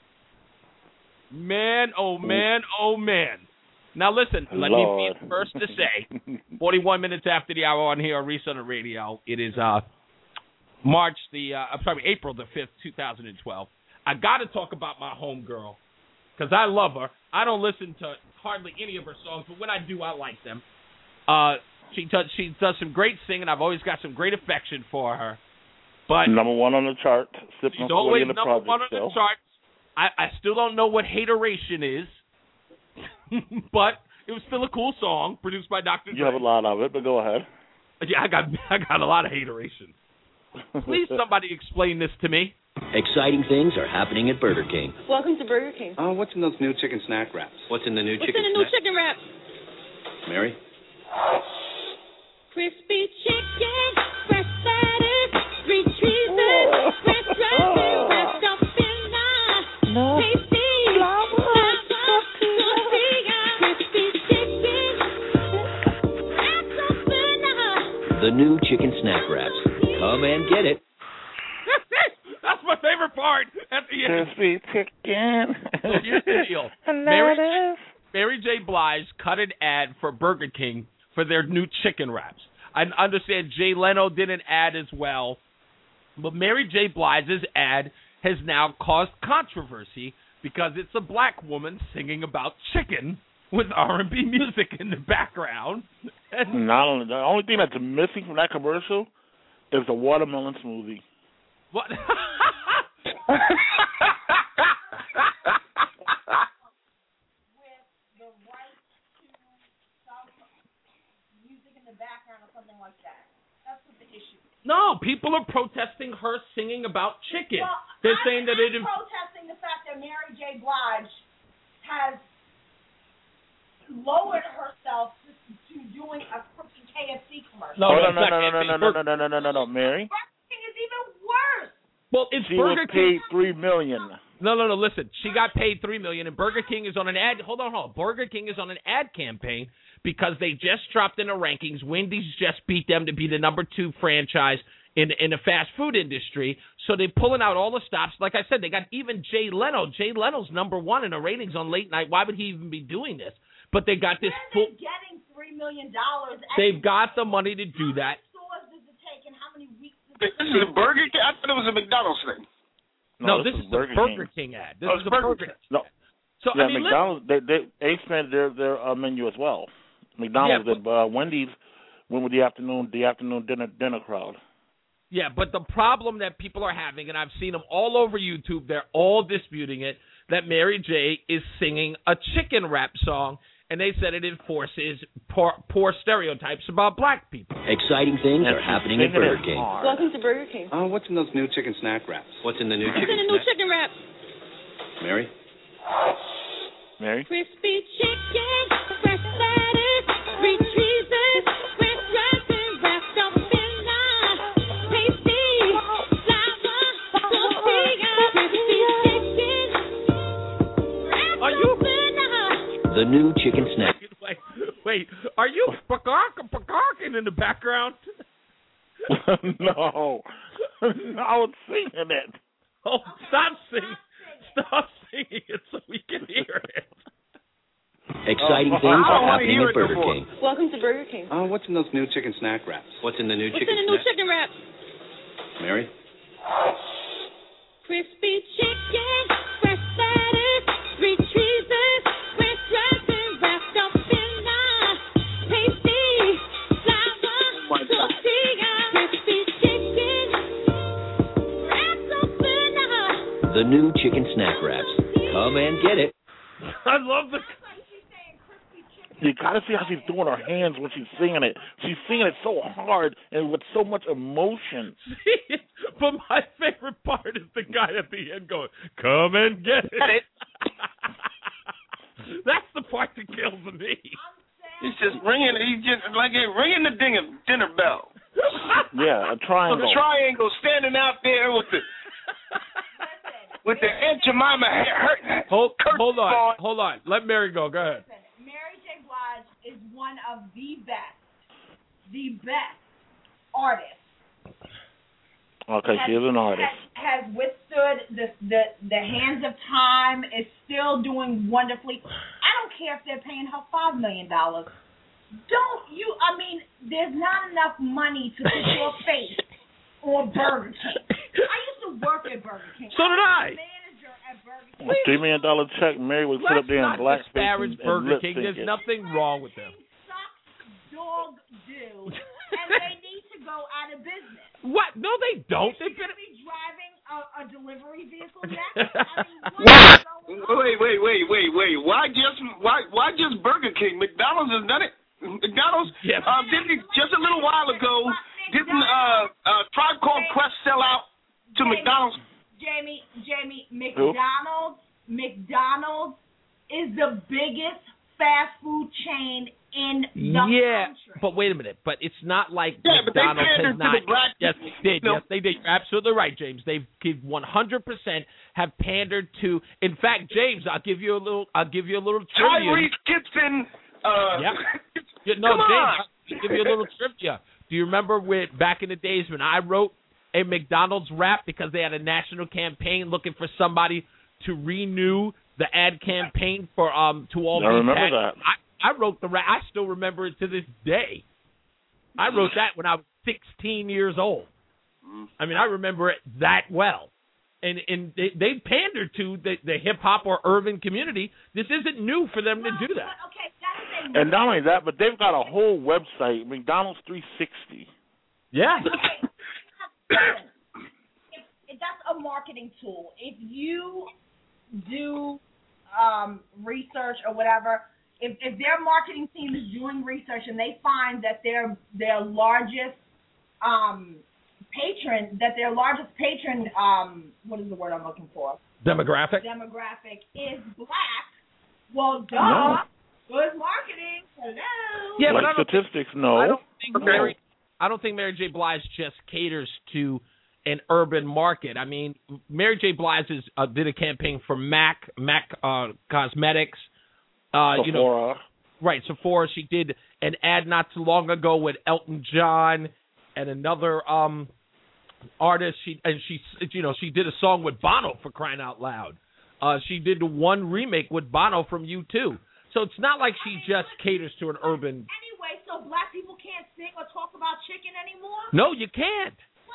Man, oh, man, oh, man. Now, listen, let Lord. me be the first to say, forty-one minutes after the hour on here on Reese on the Radio, it is uh, March the, uh, I'm sorry, April the fifth, two thousand twelve. I got to talk about my homegirl because I love her. I don't listen to hardly any of her songs, but when I do, I like them. Uh, she, does, she does some great singing. I've always got some great affection for her. But number one on the chart. She's always number one on the charts. I, I still don't know what hateration is, but it was still a cool song produced by Doctor Dre. You have a lot of it, but go ahead. Yeah, I got I got a lot of hateration. Please, somebody explain this to me. Exciting things are happening at Burger King. Welcome to Burger King. Oh, what's in those new chicken snack wraps? What's in the new what's chicken in the new snack? chicken wrap? Mary? Crispy chicken, fresh lettuce, three cheeses, fresh dressing, wrapped up in the no. tasty flour, tortilla, crispy chicken, wrapped up in the... The new chicken snack wraps. Come and get it. That's my favorite part at the end. Crispy chicken. So here's the deal. Mary, Mary J. Blige cut an ad for Burger King for their new chicken wraps. I understand Jay Leno did an ad as well, but Mary J. Blige's ad has now caused controversy because it's a black woman singing about chicken with R and B music in the background. And Not only the only thing that's missing from that commercial is the watermelon smoothie. What? No, people are protesting her singing about chicken. Well, They're I'm, saying that I'm it. protesting the fact that Mary J. Blige has lowered herself to, to doing a freaking K F C commercial. No, no, no, no, no, no, no, no, no, no, no, no, no, Mary. Burger King is even worse. Well, it's she Burger was King. paid three million. No, no, no. Listen, she got paid three million, and Burger King is on an ad. Hold on, hold on. Burger King is on an ad campaign because they just dropped in the rankings. Wendy's just beat them to be the number two franchise in in the fast food industry. So they're pulling out all the stops. Like I said, they got even Jay Leno. Jay Leno's number one in the ratings on late night. Why would he even be doing this? But they got this full. Full, getting three million dollars. They've got the money to do that. How many stores does it take, and how many weeks? This is a Burger King. I thought it was a McDonald's thing. No, No, this, this is is the Burger Burger King. King, ad. This Oh, is it's the Burger Burger King. No. So yeah, I mean, McDonald's they they, they expanded their their uh, menu as well. McDonald's Yeah, did, but uh, Wendy's went with the afternoon the afternoon dinner dinner crowd. Yeah, but the problem that people are having, and I've seen them all over YouTube, they're all disputing it, that Mary J. is singing a chicken rap song, and they said it enforces poor, poor stereotypes about black people. Exciting things And are happening at Burger King. hard. Welcome to Burger King. Oh, what's in those new chicken snack wraps? What's in the new What's chicken in the new snack? chicken wrap? Mary? Mary? Crispy chicken, fresh lettuce, three cheeses, fresh dressing, wrapped up in the tasty flour, tortilla, crispy chicken, wrapped Are you- up in the... The new chicken snack. Wait, wait, are you pakark pakarking in the background? No. I was singing it. Oh, stop singing. Stop singing it so we can hear it. Exciting Oh, things I are don't wanna happening hear at it Burger before. King. Welcome to Burger King. Oh, what's in those new chicken snack wraps? What's in the new What's chicken in the new snack? chicken wrap? Mary? Crispy chicken, fresh lettuce, three cheeses, French dressing wrapped up in a tasty flour tortilla. Crispy chicken, wrapped up in a. The new chicken snack wraps. Come and get it. I love the. You gotta see how she's doing her hands when she's singing it. She's singing it so hard and with so much emotion. But my favorite part is the guy at the end going, "Come and get it." Get it. That's the part that kills me. He's just ringing. He's just like a ringing the dinner dinner bell. Yeah, a triangle. So the triangle standing out there with the with the Aunt Jemima hair. Hold, hold on, hold on. Let Mary go. Go ahead. Mary J. Blige is one of the best, the best artists. Okay, has, she is an artist. Has, has withstood the, the the hands of time. Is still doing wonderfully. I don't care if they're paying her five million dollars. Don't you? I mean, there's not enough money to put your face on Burger King. I used to work at Burger King. So did I. A three million dollar check, Mary would sit up there in black disparage and, Burger and King. There's it. nothing wrong with them. Dog do, and they need to go out of business. What? No, they don't. They've been be driving a, a delivery vehicle next. I mean, what wait, wait, wait, wait, wait. Why just why why just Burger King? McDonald's has done it. McDonald's yeah. um, didn't just a little while ago didn't uh uh Tribe Called Quest sell out to Jamie, McDonald's? Jamie, Jamie, McDonald's, McDonald's is the biggest fast food chain in the yeah, country. But wait a minute. But it's not like yeah, McDonald's but they has not. To the black yes, they did. no. Yes, they did. You're absolutely right, James. They've one hundred percent have pandered to. In fact, James, I'll give you a little. I'll give you a little trivia. Tyrese Gibson. Uh, yeah. yeah. No, Come James. on. I'll give you a little trivia. Do you remember when back in the days when I wrote a McDonald's rap because they had a national campaign looking for somebody to renew the ad campaign for um to all I these remember ads. that. I, I wrote the rap. I still remember it to this day. I wrote that when I was sixteen years old. I mean, I remember it that well. And and they, they pandered to the, the hip hop or urban community. This isn't new for them well, to do that. But, okay, that is a and not only that, but they've got a whole website, McDonald's three sixty. Yeah. Okay. Listen, if, if that's a marketing tool. If you do um, research or whatever, if, if their marketing team is doing research and they find that their their largest um, patron, that their largest patron, um, what is the word I'm looking for? Demographic. Demographic is black. Well, duh. No. Good marketing. Hello. Yeah, like but I don't statistics, think, no. I don't think no. Mary. I don't think Mary J. Blige just caters to an urban market. I mean, Mary J. Blige is, uh, did a campaign for Mac, Mac uh, Cosmetics. Uh, Sephora. You know, right, Sephora. She did an ad not too long ago with Elton John and another um, artist. She and she, you know, she did a song with Bono, for crying out loud. Uh, she did one remake with Bono from U two. So it's not like she just caters to an urban. Anyway, so black people can't sing or talk about chicken anymore? No, you can't.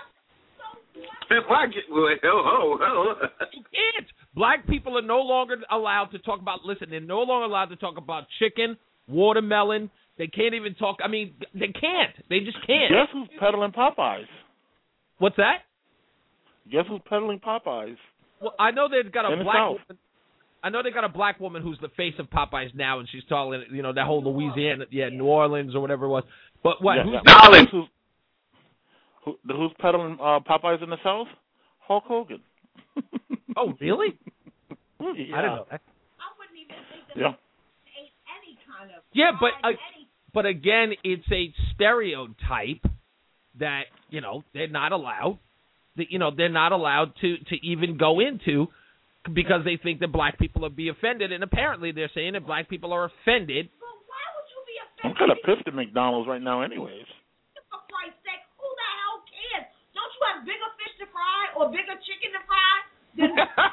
Black, well, oh, oh. You can't. Black people are no longer allowed to talk about, listen, they're no longer allowed to talk about chicken, watermelon. They can't even talk, I mean, they can't. They just can't. Guess who's peddling Popeyes? What's that? Guess who's peddling Popeyes? Well, I know they've got a In the black South. woman. I know they got a black woman who's the face of Popeyes now, and she's talking, you know, that whole Louisiana, yeah, New Orleans or whatever it was. But what? Yeah, who's yeah. Guess Who's, who, who's peddling uh, Popeyes in the South? Hulk Hogan. Oh, really? Yeah. I didn't know that. I wouldn't even think that Yeah. they ate any kind of Yeah, but uh, any but again, it's a stereotype that, you know, they're not allowed. That, you know, they're not allowed to, to even go into because they think that black people will be offended, and apparently they're saying that black people are offended. But why would you be I'm offended? kind of pissed at McDonald's right now anyways. For Christ's sake, who the hell cares? Don't you have bigger fish to fry or bigger chicken to fry? Than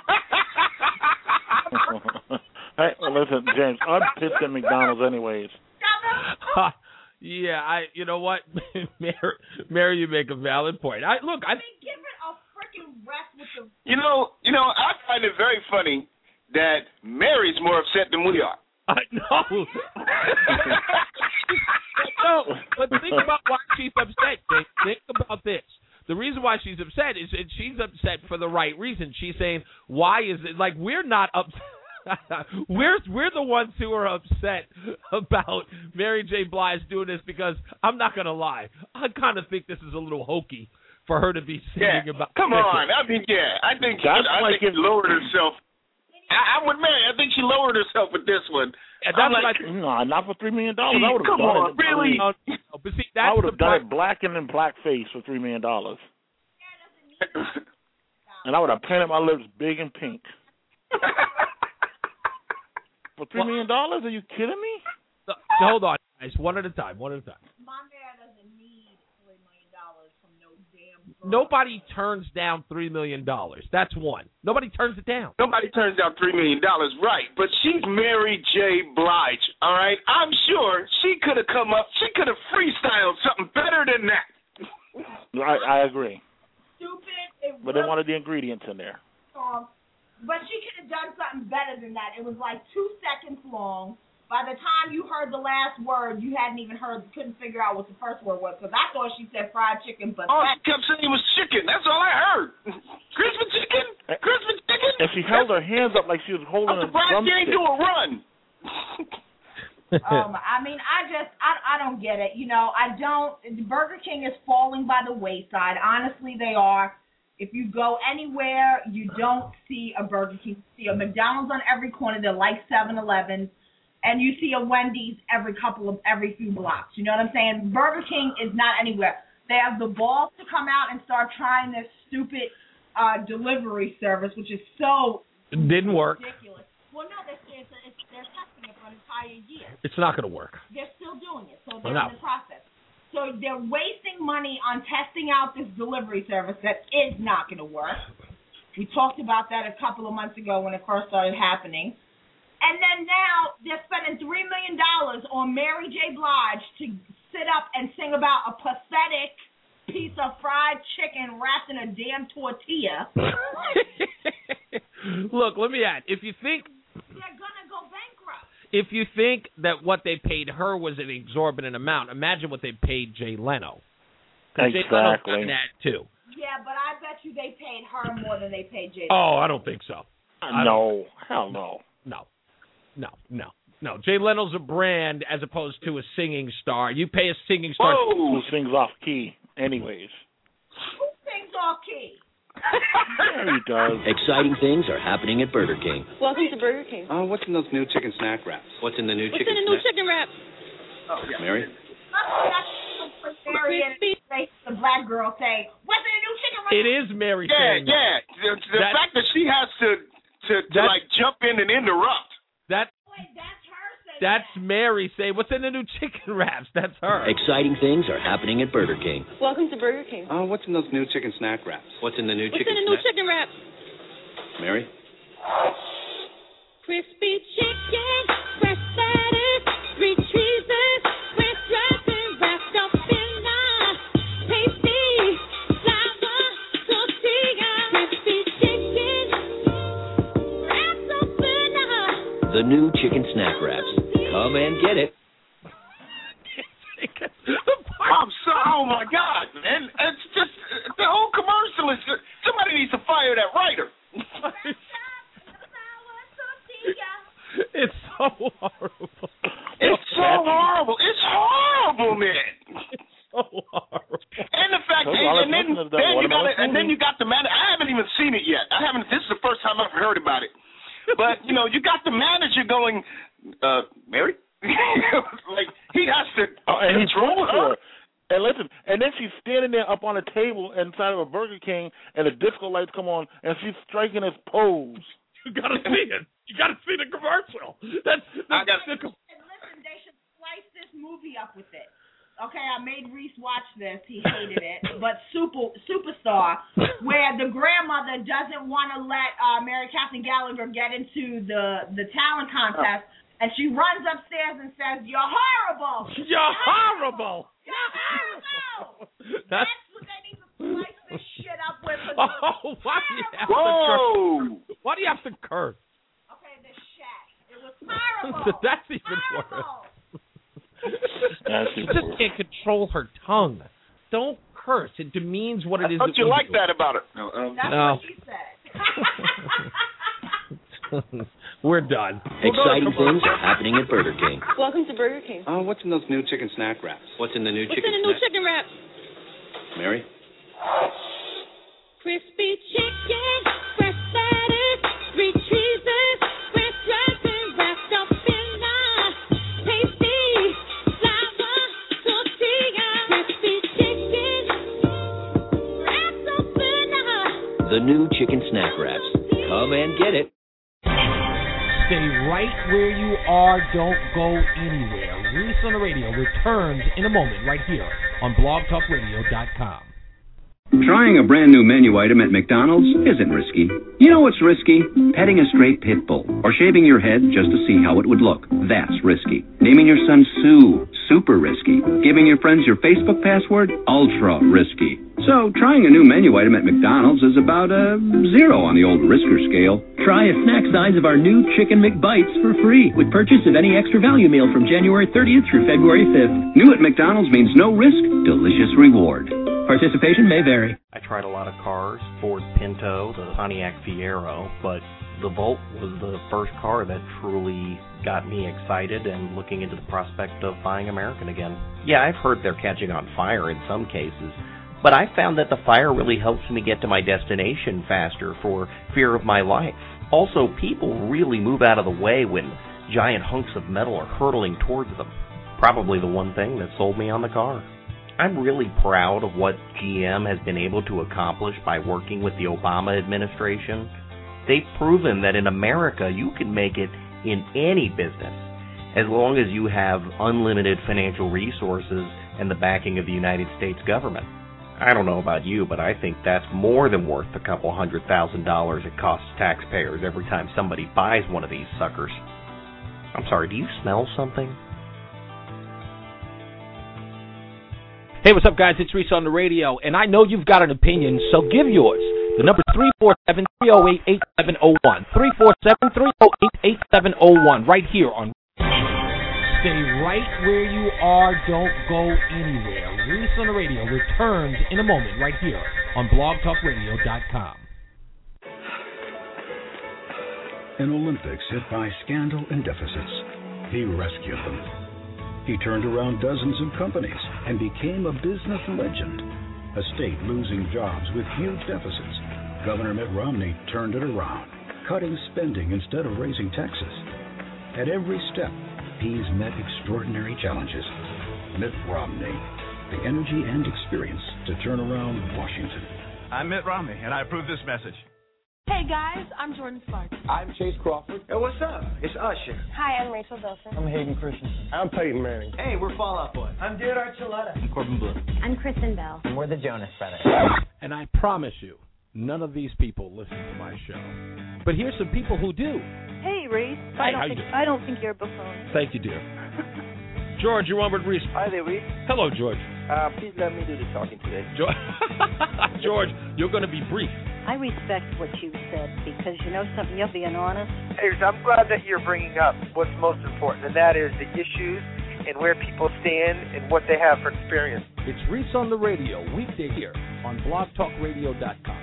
Hey, well, listen, James, I'm pissed at McDonald's anyways. Yeah, I. You know what, Mary, Mary, you make a valid point. I look. I I mean, give it a freaking You know, you know, I find it very funny that Mary's more upset than we are. I know. No, but think about why she's upset. Jake. Think about this. The reason why she's upset is that she's upset for the right reason. She's saying, why is it, like, we're not upset. we're, we're the ones who are upset about Mary J. Blige doing this because, I'm not going to lie, I kind of think this is a little hokey for her to be singing yeah. about Come chicken. on. I mean, yeah, I think, she, That's I like think she lowered herself. I, I'm with Mary. I think she lowered herself with this one. Yeah, that's I'm like, what I No, not for three million dollars. I would have come done on, it. really? No, no, but see, that's I would the have done part. it black and in blackface for three million dollars. And I would have painted my lips big and pink. For three million dollars? Are you kidding me? So, hold on, guys. One at a time. One at a time. My man doesn't need three million dollars from no damn. Nobody turns down three million dollars. That's one. Nobody turns it down. Nobody turns down three million dollars, right? But she's Mary J. Blige, all right? I'm sure she could have come up, she could have freestyled something better than that. I, I agree. Stupid. It But they really wanted the ingredients in there. song, but she could have done something better than that. It was like two seconds long. By the time you heard the last word, you hadn't even heard, couldn't figure out what the first word was, because I thought she said fried chicken, but All that, she kept saying was chicken. That's all I heard. Christmas chicken? Christmas chicken? And she held her hands up like she was holding I'm a surprised she ain't drumstick. do a run. um, I mean, I just, I, I don't get it. You know, I don't, Burger King is falling by the wayside. Honestly, they are. If you go anywhere, you don't see a Burger King. You see a McDonald's on every corner. They're like seven elevens. And you see a Wendy's every couple of, every few blocks. You know what I'm saying? Burger King is not anywhere. They have the balls to come out and start trying this stupid uh, delivery service, which is so It didn't work. ridiculous. Well, no, they're, it's, it's, they're testing it for an entire year. It's not going to work. They're still doing it, so they're No. in the process. So they're wasting money on testing out this delivery service that is not going to work. We talked about that a couple of months ago when it first started happening. And then now they're spending three million dollars on Mary J. Blige to sit up and sing about a pathetic piece of fried chicken wrapped in a damn tortilla. Look, let me add. If you think They're going to go bankrupt. if you think that what they paid her was an exorbitant amount, imagine what they paid Jay Leno. 'Cause Jay Leno's Exactly. done that too. Yeah, but I bet you they paid her more than they paid J. Oh, I don't think so. I No, hell no. No, no, no, no. Jay Leno's a brand as opposed to a singing star. You pay a singing star. Who sings off key, anyways? Who sings off key? Yeah, he does. Exciting things are happening at Burger King. Welcome to Burger King. Oh, what's in those new chicken snack wraps? What's in the new What's chicken in the new snack? chicken wrap? Oh, yeah. Mary? Mary and the black girl say, "What's in the new chicken wrap?" It is Mary Yeah, saying that. yeah. The, the That- fact that she has to, to, to That- like, jump in and interrupt. That Wait, that's her saying that's that. Mary saying, "What's in the new chicken wraps?" That's her. Exciting things are happening at Burger King. Welcome to Burger King. Oh, what's in those new chicken snack wraps? What's in the new What's chicken in the new snack? chicken wrap? Mary? Crispy chicken, fresh lettuce, three cheeses, ranch dressing wrapped up in a tasty flour tortilla. Crispy chicken, wrapped up in a. The new chicken snack wraps. Come and get it. I'm so, oh my God, man. It's just, the whole commercial is, somebody needs to fire that writer. It's so horrible. It's so horrible. It's horrible, man. It's so horrible. And the fact, Those and, and then, watermelons are then you got it, watermelon and then you got the man. I haven't even seen it yet. I haven't. This is the first time I've heard about it. But you know, you got the manager going, uh, Mary. Like he has to Oh, and he control throws her. her. And listen, and then she's standing there up on a table inside of a Burger King, and the disco lights come on, and she's striking his pose. You gotta see it. You gotta see the commercial. That's, that's I got. the, And listen, they should slice this movie up with it. Okay, I made Reese watch this. He hated it. But Super Superstar, where the grandmother doesn't want to let uh, Mary Catherine Gallagher get into the, the talent contest, and she runs upstairs and says, "You're horrible! You're horrible! You're horrible!" That's That's what they need to slice this shit up with, so Oh, why do you have Whoa! to curse? Why do you have to curse? Okay, the shack. It was terrible. That's even terrible. That's She even just worse. can't control her tongue. Don't curse. It demeans what it I is. thought that you we liked do. that about her. No, um, That's No. what she said. We're done. Exciting things are happening at Burger King. Welcome to Burger King. Oh, what's in those new chicken snack wraps? What's in the new What's chicken in the new snack? chicken wrap? Mary? Crispy chicken, fresh lettuce, three cheeses, French dressing wrapped up in a tasty flour tortilla. Crispy chicken, wrapped up in a. The new chicken snack wraps. Come and get it. Stay right where you are. Don't go anywhere. Reese on the Radio returns in a moment right here on blog talk radio dot com. Trying a brand new menu item at McDonald's isn't risky. You know what's risky? Petting a stray pit bull or shaving your head just to see how it would look. That's risky. Naming your son Sue, super risky. Giving your friends your Facebook password, ultra risky. So trying a new menu item at McDonald's is about a zero on the old risker scale. Try a snack size of our new Chicken McBites for free with purchase of any extra value meal from January thirtieth through February fifth. New at McDonald's means no risk, delicious reward. Participation may vary. I tried a lot of cars, Ford Pinto, the Pontiac Fiero, but the Volt was the first car that truly got me excited and looking into the prospect of buying American again. Yeah, I've heard they're catching on fire in some cases, but I found that the fire really helps me get to my destination faster for fear of my life. Also, people really move out of the way when giant hunks of metal are hurtling towards them. Probably the one thing that sold me on the car. I'm really proud of what G M has been able to accomplish by working with the Obama administration. They've proven that in America you can make it in any business as long as you have unlimited financial resources and the backing of the United States government. I don't know about you, but I think that's more than worth the couple hundred thousand dollars it costs taxpayers every time somebody buys one of these suckers. I'm sorry, do you smell something? Hey, what's up, guys? It's Reese on the Radio, and I know you've got an opinion, so give yours. The number is three four seven, three oh eight, eight seven oh one. three four seven, three oh eight, eight seven oh one, right here on... Stay right where you are. Don't go anywhere. Reese on the Radio returns in a moment right here on blog talk radio dot com. In Olympics hit by scandal and deficits, he rescued them. He turned around dozens of companies and became a business legend. A state losing jobs with huge deficits. Governor Mitt Romney turned it around, cutting spending instead of raising taxes. At every step, he's met extraordinary challenges. Mitt Romney, the energy and experience to turn around Washington. I'm Mitt Romney, and I approve this message. Hey guys, I'm Jordan Sparks. I'm Chase Crawford. Hey, what's up? It's Usher. Hi, I'm Rachel Bilson. I'm Hayden Christensen. I'm Peyton Manning. Hey, we're Fall Out Boy. I'm Dear Archuleta. I'm Corbin Blue. I'm Kristen Bell. And we're the Jonas Brothers. And I promise you, none of these people listen to my show. But here's some people who do. Hey, Reese. Hey, I don't how you think doing? I don't think you're a buffoon. Thank you, dear. George, you're on with Reese. Hi there, Reese. Hello, George. Uh, please let me do the talking today. George, George, you're going to be brief. I respect what you said because you know something, you're being honest. Hey, Reese, I'm glad that you're bringing up what's most important, and that is the issues and where people stand and what they have for experience. It's Reese on the Radio, weekday here on blog talk radio dot com.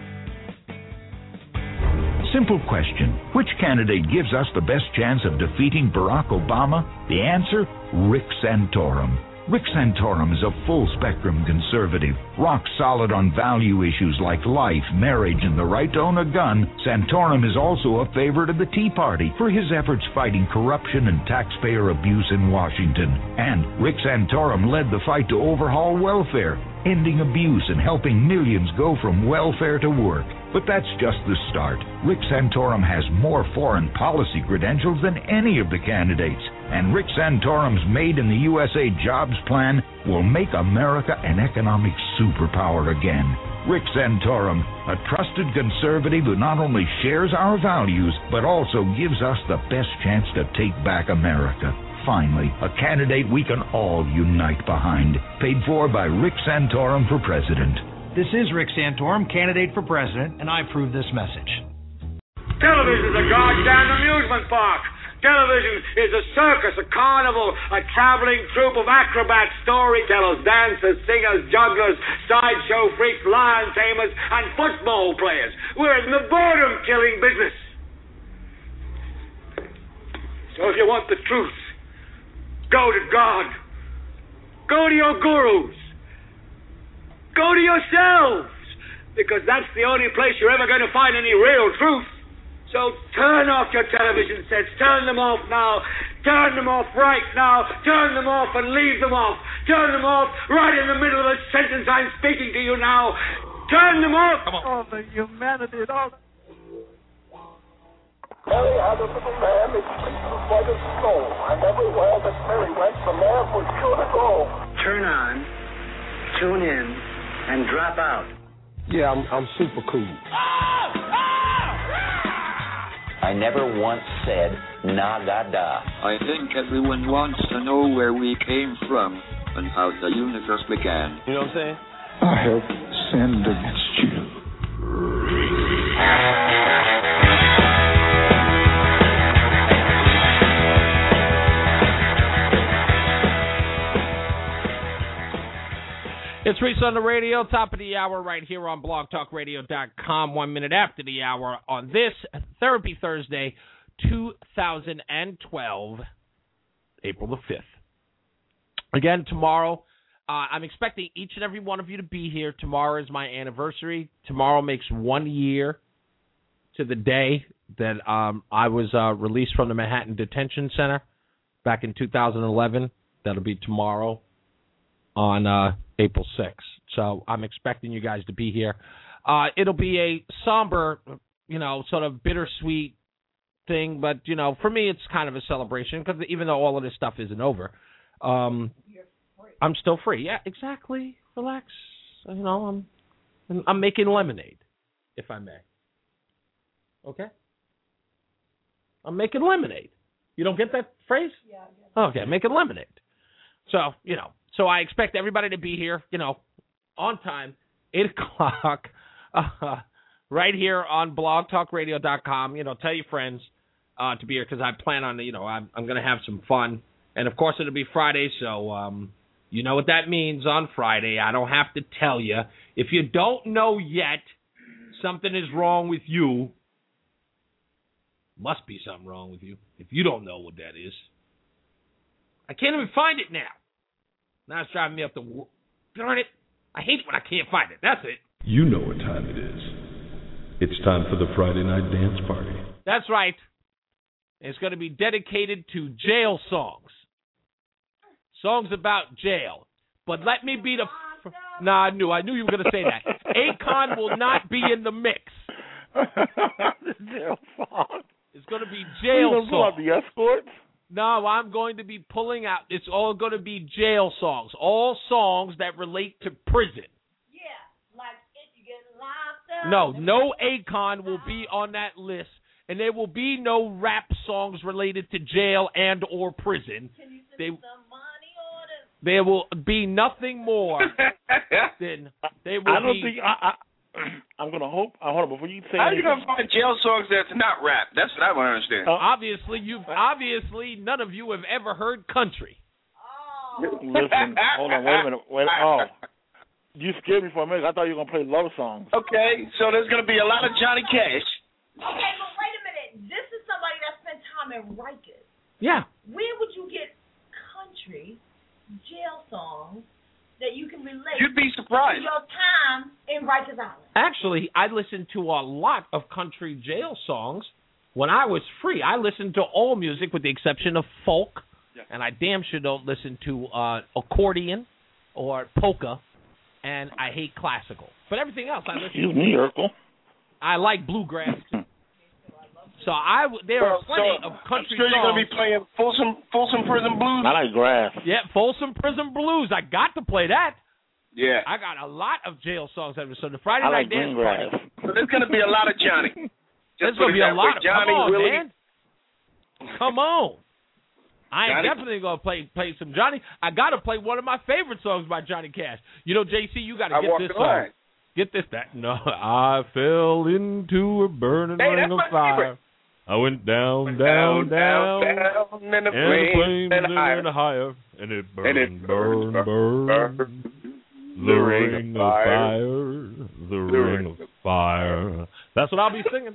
Simple question. Which candidate gives us the best chance of defeating Barack Obama? The answer? Rick Santorum. Rick Santorum is a full-spectrum conservative, rock solid on value issues like life, marriage, and the right to own a gun. Santorum is also a favorite of the Tea Party for his efforts fighting corruption and taxpayer abuse in Washington. And Rick Santorum led the fight to overhaul welfare, ending abuse and helping millions go from welfare to work. But that's just the start. Rick Santorum has more foreign policy credentials than any of the candidates. And Rick Santorum's Made in the U S A jobs plan will make America an economic superpower again. Rick Santorum, a trusted conservative who not only shares our values, but also gives us the best chance to take back America. Finally, a candidate we can all unite behind. Paid for by Rick Santorum for president. This is Rick Santorum, candidate for president, and I approve this message. Television's a goddamn amusement park. Television is a circus, a carnival, a traveling troupe of acrobats, storytellers, dancers, singers, jugglers, sideshow freaks, lion tamers, and football players. We're in the boredom-killing business. So if you want the truth, go to God. Go to your gurus. Go to yourselves. Because that's the only place you're ever going to find any real truth. So turn off your television sets. Turn them off now. Turn them off right now. Turn them off and leave them off. Turn them off right in the middle of a sentence I'm speaking to you now. Turn them off. Come on. All the humanity and all the... Mary had a little lamb, its feet was white as snow, and everywhere that Mary went, the lamb was sure to go. Turn on, tune in, and drop out. Yeah, I'm, I'm super cool. I never once said nagada. I think everyone wants to know where we came from and how the universe began. You know what I'm saying? I have sinned against you. It's Reese on the radio, top of the hour right here on blog talk radio dot com, one minute after the hour on this Therapy Thursday, two thousand twelve, April the fifth. Again, tomorrow, uh, I'm expecting each and every one of you to be here. Tomorrow is my anniversary. Tomorrow makes one year to the day that um, I was uh, released from the Manhattan Detention Center back in two thousand eleven. That'll be tomorrow on uh, April sixth. So I'm expecting you guys to be here. Uh, it'll be a somber, you know, sort of bittersweet thing, but, you know, for me it's kind of a celebration because even though all of this stuff isn't over, um, I'm still free. Yeah, exactly. Relax. You know, I'm I'm making lemonade, if I may. Okay? I'm making lemonade. You don't get that phrase? Yeah. Okay, making lemonade. So, you know, so I expect everybody to be here, you know, on time, eight o'clock, uh, right here on blog talk radio dot com. You know, tell your friends uh, to be here because I plan on, you know, I'm, I'm going to have some fun. And, of course, it'll be Friday, so um, you know what that means on Friday. I don't have to tell you. If you don't know yet, something is wrong with you. Must be something wrong with you if you don't know what that is. I can't even find it now. Now it's driving me up the... Darn it. I hate it when I can't find it. That's it. You know what time it is. It's time for the Friday night dance party. That's right. It's going to be dedicated to jail songs. Songs about jail. But let me be the... F- nah, I knew. I knew you were going to say that. Akon will not be in the mix. Jail song. It's going to be jail songs. The Escorts? No, I'm going to be pulling out. It's all going to be jail songs. All songs that relate to prison. Yeah, like if you get locked up. No, no Akon will be on that list, and there will be no rap songs related to jail and or prison. Can you send they, me some money orders? There will be nothing more than they will I don't be. think I, I I'm gonna hope. I hold on before you say. How are you gonna find jail songs that's not rap? That's what I want to understand. Uh, obviously, you've obviously none of you have ever heard country. Oh. Listen, hold on, wait a minute. Wait. Oh, you scared me for a minute. I thought you were gonna play love songs. Okay, so there's gonna be a lot of Johnny Cash. Okay, but wait a minute. This is somebody that spent time in Rikers. Yeah. Where would you get country jail songs that you can relate? You'd be surprised. To your time in Rikers Island. Actually, I listened to a lot of country jail songs when I was free. I listened to all music with the exception of folk, yeah. And I damn sure don't listen to uh, accordion or polka, and I hate classical. But everything else I listen Excuse to. me, Urkel. I like bluegrass. So I there well, are plenty so of country I'm sure songs. you're gonna be playing Folsom Folsom Prison Blues. I like grass. Yeah, Folsom Prison Blues. I got to play that. Yeah. I got a lot of jail songs. So the Friday I night like dance grass. party. So there's gonna be a lot of Johnny. There's gonna be a lot of Johnny, come on, Willie. man. Come on. I ain't Johnny. definitely gonna play play some Johnny. I gotta play one of my favorite songs by Johnny Cash. You know, J C, you gotta I get walk this the song. line. Get this, that. No, I fell into a burning Hey, ring that's of my fire. favorite. I went down, Went down, down, down, down, and the and the flames flames went went higher. higher, and it burned, And it burned, burned, burned, burned, burned. burned. The ring of fire, the The ring ring of fire. That's what I'll be singing.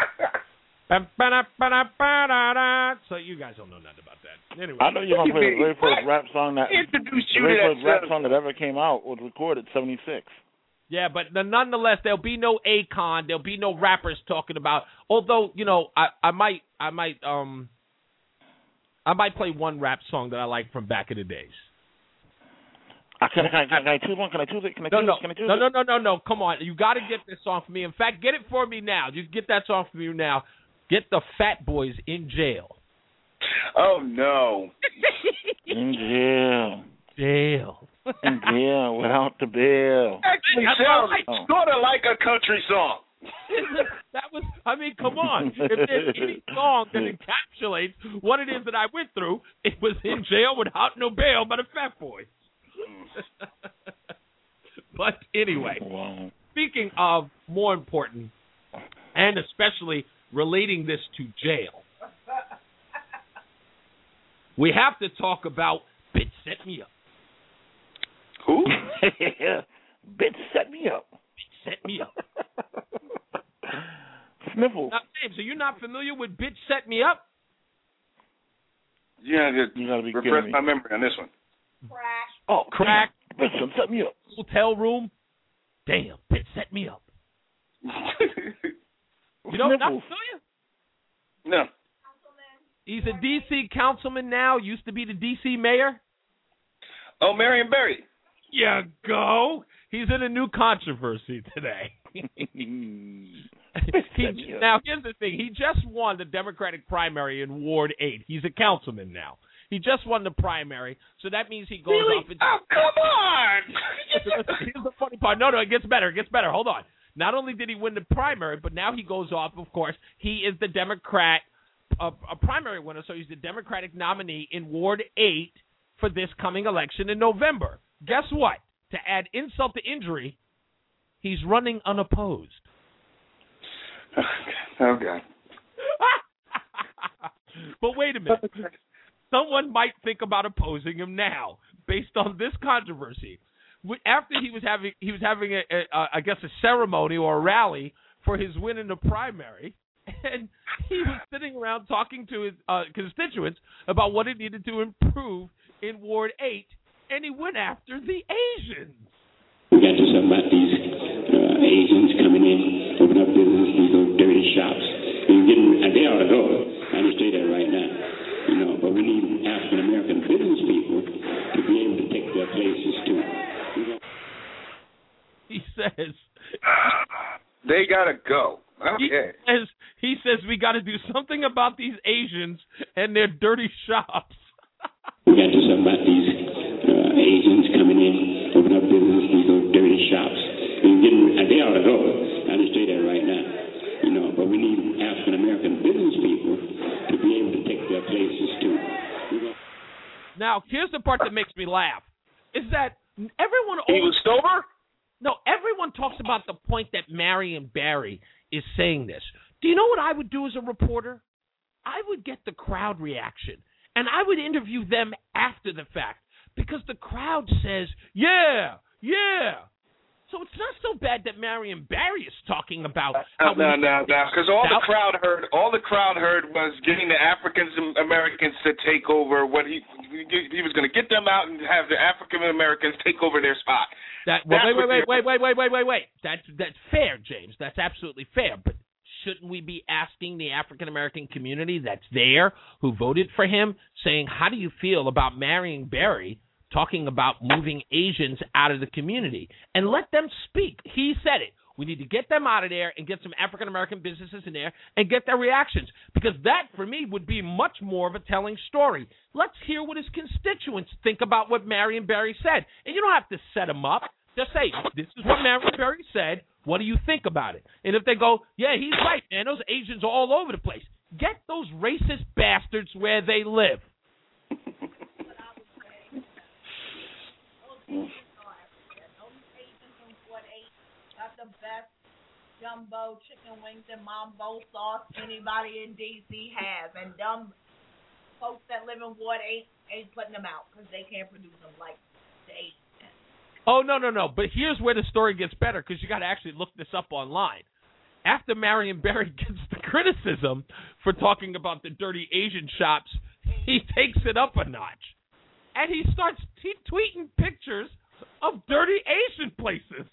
So you guys don't know nothing about that. Anyway, I know you're gonna play the very first rap song that Introduced the you to very that first rap stuff. song that ever came out was recorded seventy-six. yeah, but the, nonetheless, there'll be no Akon. There'll be no rappers talking about. Although you know, I, I might, I might, um, I might play one rap song that I like from back in the days. Uh, can, I, can, I, can I choose one? Can I choose it? Can I No, choose no, it? Can I choose no, it? no, no, no, no. Come on, you got to get this song for me. In fact, get it for me now. Just get that song for me now. Get the Fat Boys in jail. Oh no. In jail. Jail. In jail without the bill. Actually That's sounds right. sort of like a country song. That was, I mean, come on. If there's any song that encapsulates what it is that I went through, it was In Jail Without No Bail by the Fat Boys. But anyway, Wow. speaking of more important, and especially relating this to jail, we have to talk about Bitch Set Me Up. Who? Bitch set me up. Bitch Set Me Up. Sniffles. Now, James, are you not familiar with Bitch Set Me Up? Yeah, just You gotta be refresh kidding me. my memory on this one. Crash. Oh, Crack. Bitch, son, set me up. Hotel room. Damn, Bitch Set Me Up. You know, not Sniffles. familiar? No. He's a D C councilman now, used to be the D C mayor. Oh, Marion Barry. You go. He's in a new controversy today. he, now, here's the thing. He just won the Democratic primary in Ward eight. He's a councilman now. He just won the primary, so that means he goes Really? off and... Oh, come on! Here's the funny part. No, no, it gets better. It gets better. Hold on. Not only did he win the primary, but now he goes off, of course. He is the Democrat, a, a primary winner, so he's the Democratic nominee in Ward eight for this coming election in November. Guess what? To add insult to injury, he's running unopposed. Oh, God. But wait a minute. Someone might think about opposing him now, based on this controversy. After he was having, he was having a, a, a, I guess, a ceremony or a rally for his win in the primary, and he was sitting around talking to his uh, constituents about what it needed to improve in Ward eight, and he went after the Asians. We got to do something about these uh, Asians coming in, open up business, these little dirty shops. We're getting, and they ought to go. I just say that right now. You know, but we need African American business people to be able to take their places too. You know? He says they gotta go. Okay. He says, he says we got to do something about these Asians and their dirty shops. We got to do something about these uh, Asians coming in, open up business, these little dirty shops. We're getting, and they ought to go. I just say that right now. You know, but we need African American business people to be able to take their places too. You know? Now, here's the part that makes me laugh: is that everyone he was sober? No, everyone talks about the point that Marion Barry is saying this. Do you know what I would do as a reporter? I would get the crowd reaction, and I would interview them after the fact, because the crowd says, "Yeah, yeah." So it's not so bad that Marion Barry is talking about. No, no, no, no, because all the crowd heard, all the crowd heard was getting the African Americans to take over. What he he was going to get them out and have the African Americans take over their spot. That well, wait, wait, wait, wait, wait, wait, wait, wait, wait. That's that's fair, James. That's absolutely fair. But shouldn't we be asking the African American community that's there, who voted for him, saying, "How do you feel about Marion Barry talking about moving Asians out of the community?" And let them speak. He said it. We need to get them out of there and get some African-American businesses in there and get their reactions, because that, for me, would be much more of a telling story. Let's hear what his constituents think about what Marion Barry said. And you don't have to set them up. Just say, this is what Marion Barry said. What do you think about it? And if they go, yeah, he's right, man, those Asians are all over the place, get those racist bastards where they live. jumbo chicken wings and mambo sauce anybody in D C has, and dumb folks that live in Ward eight ain't putting them out because they can't produce them like the eight. Oh, no, no, no. But here's where the story gets better, because you got to actually look this up online. After Marion Barry gets the criticism for talking about the dirty Asian shops, he takes it up a notch. And he starts t- tweeting pictures of dirty Asian places.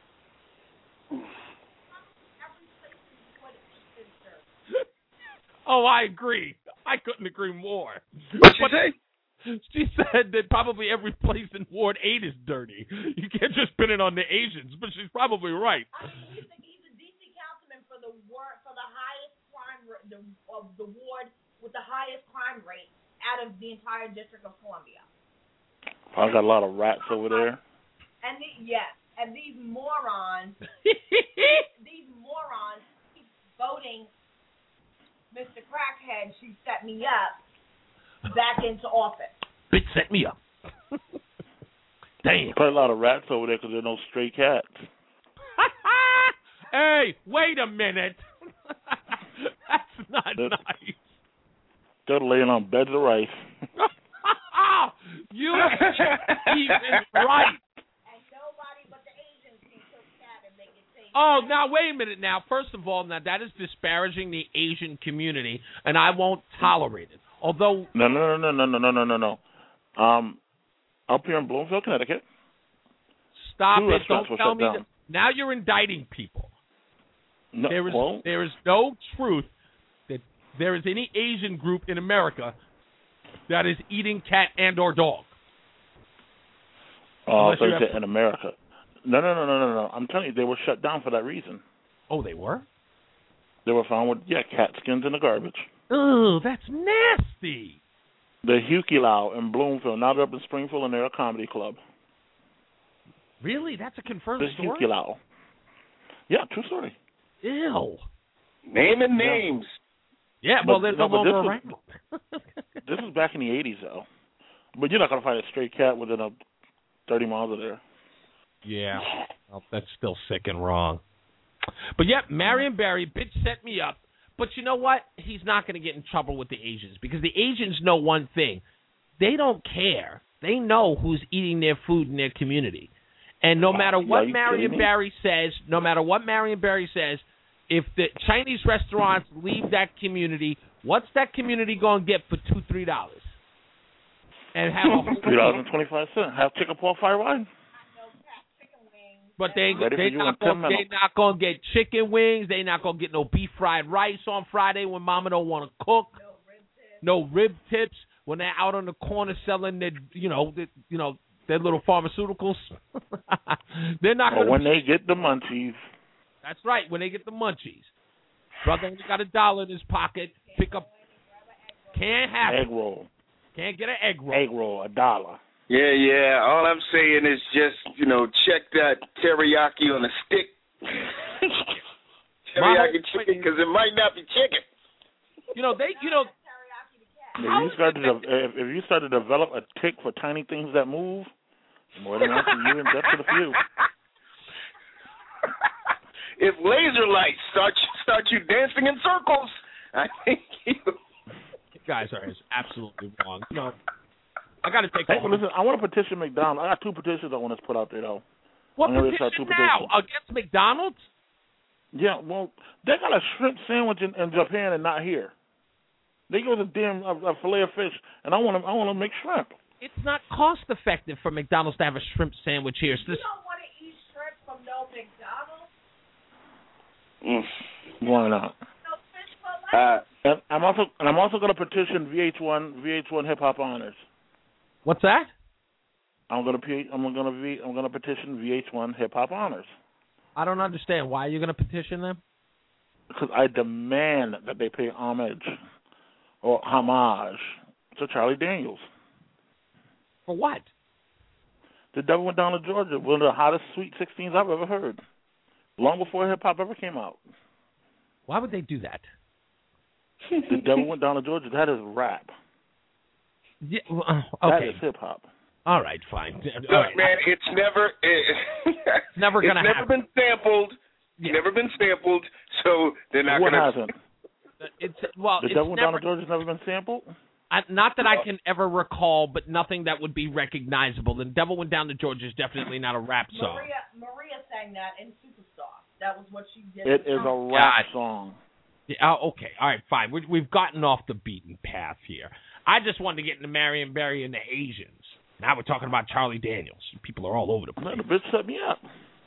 Oh, I agree. I couldn't agree more. What'd she say? She said that probably every place in Ward eight is dirty. You can't just pin it on the Asians, but she's probably right. I mean, he's, the, he's a D C councilman for the ward, for the highest crime rate, the, of the ward with the highest crime rate out of the entire District of Columbia. I got a lot of rats over there. And the, yes, and these morons, these morons keep voting Mister Crackhead, she set me up, back into office. Bitch set me up. Damn. Probably a lot of rats over there because there are no stray cats. Hey, wait a minute. That's not they're, nice. They're laying on beds of rice. You even right. And nobody but the Asians can cook cat and make it taste. Oh, now wait a minute. Now, first of all, now that is disparaging the Asian community, and I won't tolerate it. Although no, no, no, no, no, no, no, no, no. Um, up here in Bloomfield, Connecticut. Stop it! Don't tell me that. Now you're indicting people. No, there is well, there is no truth that there is any Asian group in America that is eating cat and or dog. Oh, uh, so in America. No, no, no, no, no, no. I'm telling you, they were shut down for that reason. Oh, they were? They were found with, yeah, cat skins in the garbage. Oh, that's nasty. The Hukilau in Bloomfield. Now they're up in Springfield and they're a comedy club. Really? That's a confirmed the story? The Hukilau. Yeah, true story. Ew. Naming names. Yeah, well, they're no, no longer around. This was back in the eighties, though. But you're not going to find a stray cat within a thirty miles of there. Yeah. Well, that's still sick and wrong. But, yeah, Marion Barry, bitch set me up. But you know what? He's not going to get in trouble with the Asians because the Asians know one thing. They don't care. They know who's eating their food in their community. And no matter what Marion Barry says, no matter what Marion Barry says, if the Chinese restaurants leave that community, what's that community going to get for two, three dollars? And have a three dollars and twenty-five cents. Have chicken pork fire wine. But they they not gonna, they not gonna get chicken wings. They not gonna get no beef fried rice on Friday when Mama don't want to cook. No rib tips when they're out on the corner selling their you know the, you know their little pharmaceuticals. They're not. Or gonna when be, they get the munchies. That's right. When they get the munchies, brother, only got a dollar in his pocket. Pick up. Can't have egg it. roll. Can't get an egg roll. Egg roll, a dollar. Yeah, yeah. All I'm saying is just, you know, check that teriyaki on a stick. Teriyaki chicken, because it might not be chicken. You know, they, you know. If you, start to de- if, if you start to develop a tick for tiny things that move, more than once a year and death to the few. If laser lights start start you dancing in circles, I think you... You guys are absolutely wrong. No. I got to take hey, listen, I want to petition McDonald's. I got two petitions I want to put out there, though. What petition now? Against McDonald's? Yeah, well, they got a shrimp sandwich in, in Japan and not here. They go to damn a, a fillet of fish, and I want to I want to make shrimp. It's not cost effective for McDonald's to have a shrimp sandwich here. So you don't want to eat shrimp from no McDonald's? Mm. Why not? No fish for life? Uh, and I'm also and I'm also going to petition V H one V H one Hip Hop Honors. What's that? I'm going to I'm going to be I'm going to petition V H one Hip Hop Honors. I don't understand. Why are you going to petition them? Because I demand that they pay homage or homage to Charlie Daniels. For what? The Devil Went Down to Georgia, one of the hottest Sweet sixteens I've ever heard. Long before hip hop ever came out. Why would they do that? The Devil Went Down to Georgia. That is rap. Yeah, well, uh, okay. That is hip hop. All right, fine. Look, All right. man, it's never it, never gonna it's never happen. been sampled. yeah. never been sampled, so they're not what going to. hasn't? It's well, the it's Devil never, Down to Georgia's never been sampled. I, not that I can ever recall, but nothing that would be recognizable. The Devil Went Down to Georgia is definitely not a rap song. Maria Maria sang that in Superstar. That was what she did. It is a rap God. song. Yeah, oh, okay, all right, fine. We, we've gotten off the beaten path here. I just wanted to get into Marion Barry and the Asians. Now we're talking about Charlie Daniels. People are all over the place. The bitch set me up.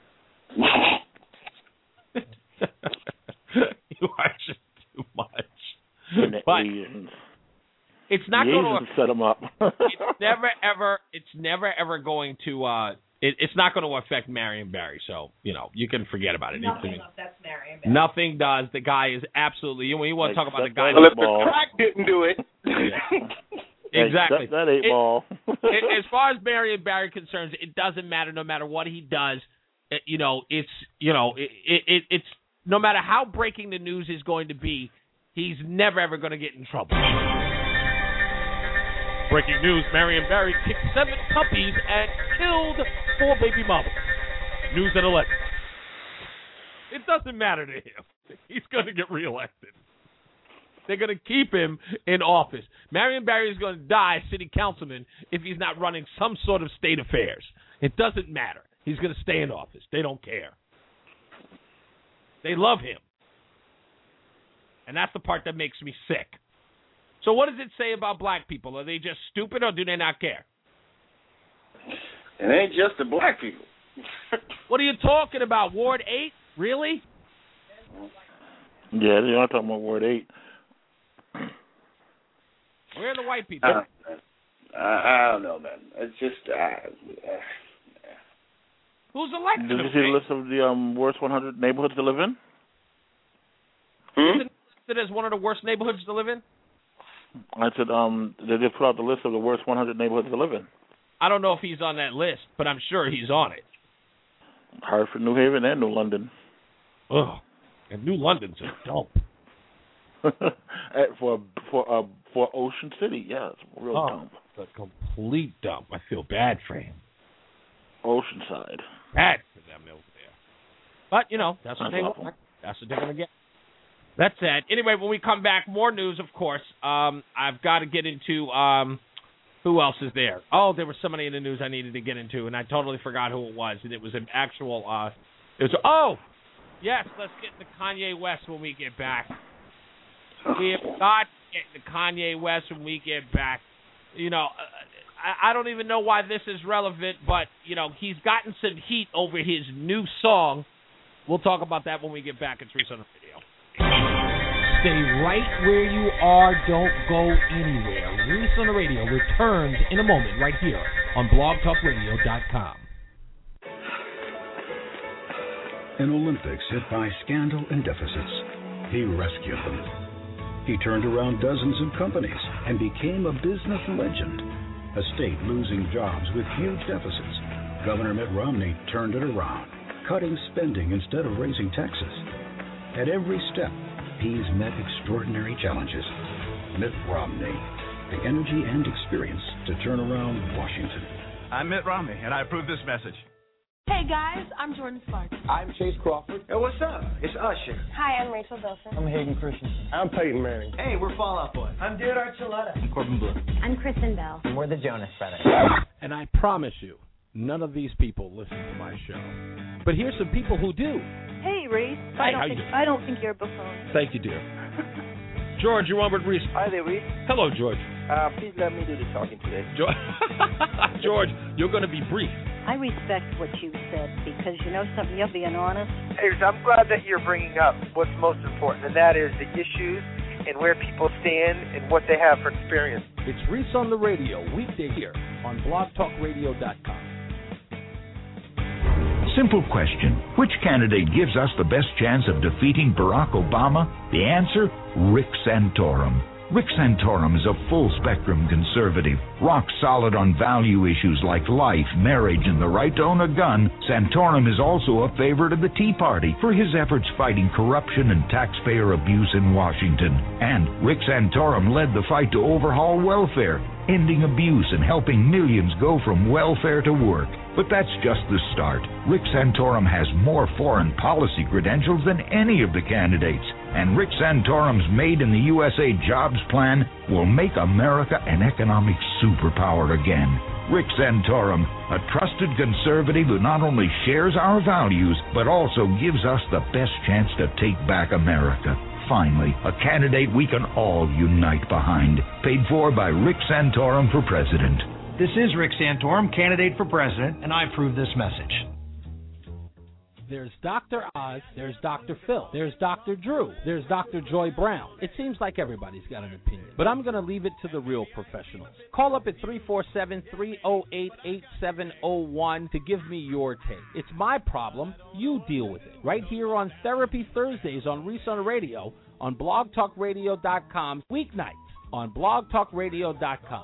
You are just too much. And the but Asians. It's not the going Asians to set them up. it's never ever. It's never ever going to. Uh, it, it's not going to affect Marion Barry. So you know you can forget about it. Nothing It's, affects Marion Barry. Nothing does. The guy is absolutely. When you want to talk about the guy, well, if the crack didn't do it. Yeah. Exactly. That, that ain't it, ball. it, as far as Marion Barry concerns, it doesn't matter. No matter what he does, it, you know, it's you know, it, it, it's no matter how breaking the news is going to be, he's never ever going to get in trouble. Breaking news: Marion Barry kicked seven puppies and killed four baby mamas. News at eleven. It doesn't matter to him. He's going to get reelected. They're going to keep him in office. Marion Barry is going to die city councilman if he's not running some sort of state affairs. It doesn't matter. He's going to stay in office. They don't care. They love him. And that's the part that makes me sick. So what does it say about black people? Are they just stupid or do they not care? It ain't just the black people. What are you talking about? Ward eight? Really? Yeah, they are talking about Ward eight. Where are the white people? Uh, I, I don't know, man. It's just. Uh, uh, Who's elected? Did you see the list of the um, worst one hundred neighborhoods to live in? Hmm? Isn't it listed as one of the worst neighborhoods to live in? I said um, they did put out the list of the worst one hundred neighborhoods to live in. I don't know if he's on that list, but I'm sure he's on it. Hartford, New Haven, and New London. Ugh. And New London's a dump. for for uh, for Ocean City, yeah, it's a real oh, dump. A complete dump. I feel bad for him. Oceanside. Bad for them over there. But you know, that's what that's they awful. want. That's what they're gonna get. That's sad. Anyway, when we come back, more news, of course. Um, I've got to get into um, who else is there. Oh, there was somebody in the news I needed to get into, and I totally forgot who it was. And it was an actual. Uh, it was oh, yes. Let's get into Kanye West when we get back. We have got to get to Kanye West when we get back. You know, I, I don't even know why this is relevant, but, you know, he's gotten some heat over his new song. We'll talk about that when we get back at Reese on the Radio. Stay right where you are. Don't go anywhere. Reese on the Radio returns in a moment right here on blog talk radio dot com. An Olympics hit by scandal and deficits, he rescued them. He turned around dozens of companies and became a business legend. A state losing jobs with huge deficits. Governor Mitt Romney turned it around, cutting spending instead of raising taxes. At every step, he's met extraordinary challenges. Mitt Romney, the energy and experience to turn around Washington. I'm Mitt Romney, and I approve this message. Hey guys, I'm Jordan Sparks. I'm Chase Crawford. Hey, what's up? It's Usher. Hi, I'm Rachel Bilson. I'm Hayden Christensen. I'm Peyton Manning. Hey, we're Fall Out Boy. I'm David Archuleta. I'm Corbin Blue. I'm Kristen Bell. And we're the Jonas Brothers. And I promise you, none of these people listen to my show. But here's some people who do. Hey, Reese. Hi, I don't how think you doing? I don't think you're a buffoon. Thank you, dear. George, you're on with Reese. Hi there, Reese. Hello, George. Uh, please let me do the talking today. George, George, you're going to be brief. I respect what you said because you know something, you're being honest. Hey, I'm glad that you're bringing up what's most important, and that is the issues and where people stand and what they have for experience. It's Reese on the Radio, weekday here on blog talk radio dot com. Simple question. Which candidate gives us the best chance of defeating Barack Obama? The answer, Rick Santorum. Rick Santorum is a full-spectrum conservative, rock-solid on value issues like life, marriage, and the right to own a gun. Santorum is also a favorite of the Tea Party for his efforts fighting corruption and taxpayer abuse in Washington. And Rick Santorum led the fight to overhaul welfare, ending abuse and helping millions go from welfare to work. But that's just the start. Rick Santorum has more foreign policy credentials than any of the candidates. And Rick Santorum's Made in the U S A jobs plan will make America an economic superpower again. Rick Santorum, a trusted conservative who not only shares our values, but also gives us the best chance to take back America. Finally, a candidate we can all unite behind. Paid for by Rick Santorum for president. This is Rick Santorum, candidate for president, and I approve this message. There's Doctor Oz, there's Doctor Phil, there's Doctor Drew, there's Doctor Joy Brown. It seems like everybody's got an opinion, but I'm going to leave it to the real professionals. Call up at three four seven, three oh eight, eight seven oh one to give me your take. It's my problem, you deal with it. Right here on Therapy Thursdays on Reson Radio, on blog talk radio dot com, weeknights on blog talk radio dot com.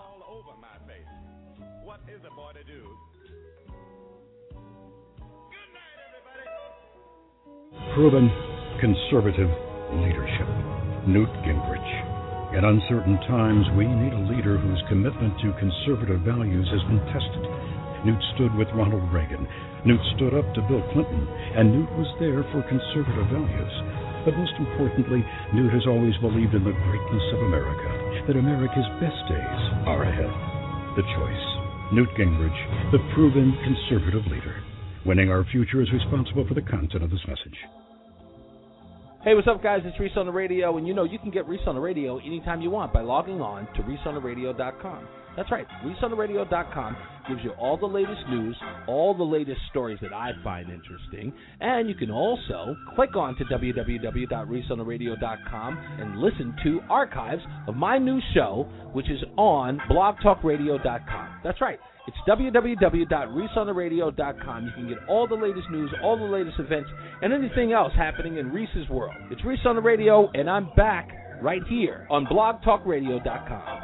Proven conservative leadership. Newt Gingrich. In uncertain times, we need a leader whose commitment to conservative values has been tested. Newt stood with Ronald Reagan. Newt stood up to Bill Clinton. And Newt was there for conservative values. But most importantly, Newt has always believed in the greatness of America, that America's best days are ahead. The choice. Newt Gingrich, the proven conservative leader. Winning our future is responsible for the content of this message. Hey, what's up, guys? It's Reese on the Radio, and you know you can get Reese on the Radio anytime you want by logging on to reese on the radio dot com. That's right, reese on the radio dot com gives you all the latest news, all the latest stories that I find interesting, and you can also click on to w w w dot reese on the radio dot com and listen to archives of my new show, which is on blog talk radio dot com. That's right. It's w w w dot reese on the radio dot com. You can get all the latest news, all the latest events, and anything else happening in Reese's world. It's Reese on the Radio, and I'm back right here on blog talk radio dot com.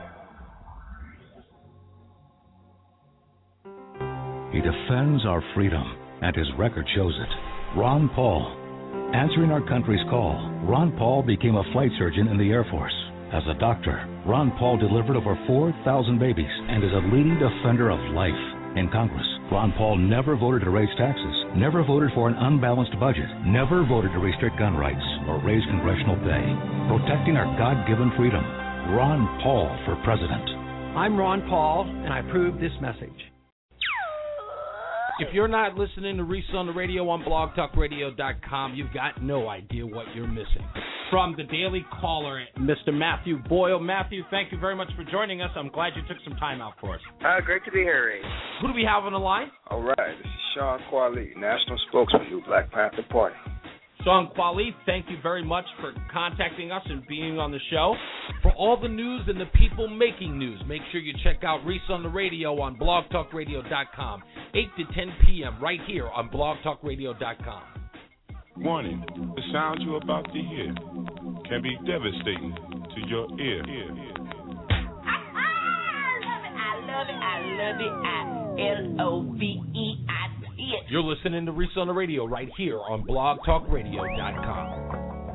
He defends our freedom, and his record shows it. Ron Paul. Answering our country's call, Ron Paul became a flight surgeon in the Air Force. As a doctor, Ron Paul delivered over four thousand babies and is a leading defender of life. In Congress, Ron Paul never voted to raise taxes, never voted for an unbalanced budget, never voted to restrict gun rights or raise congressional pay. Protecting our God-given freedom. Ron Paul for president. I'm Ron Paul, and I approve this message. If you're not listening to Reese on the Radio on blog talk radio dot com, you've got no idea what you're missing. From the Daily Caller, Mister Matthew Boyle. Matthew, thank you very much for joining us. I'm glad you took some time out for us. Uh, great to be here, Ray. Who do we have on the line? All right, this is Sean Quali, National Spokesman for the Black Panther Party. Sean Quali, thank you very much for contacting us and being on the show. For all the news and the people making news, make sure you check out Reese on the Radio on blog talk radio dot com, eight to ten p.m. right here on blog talk radio dot com. Warning, the sound you're about to hear can be devastating to your ear. I love it, I love it, I L O V E, I see it. You're listening to Reese on the Radio right here on blog talk radio dot com.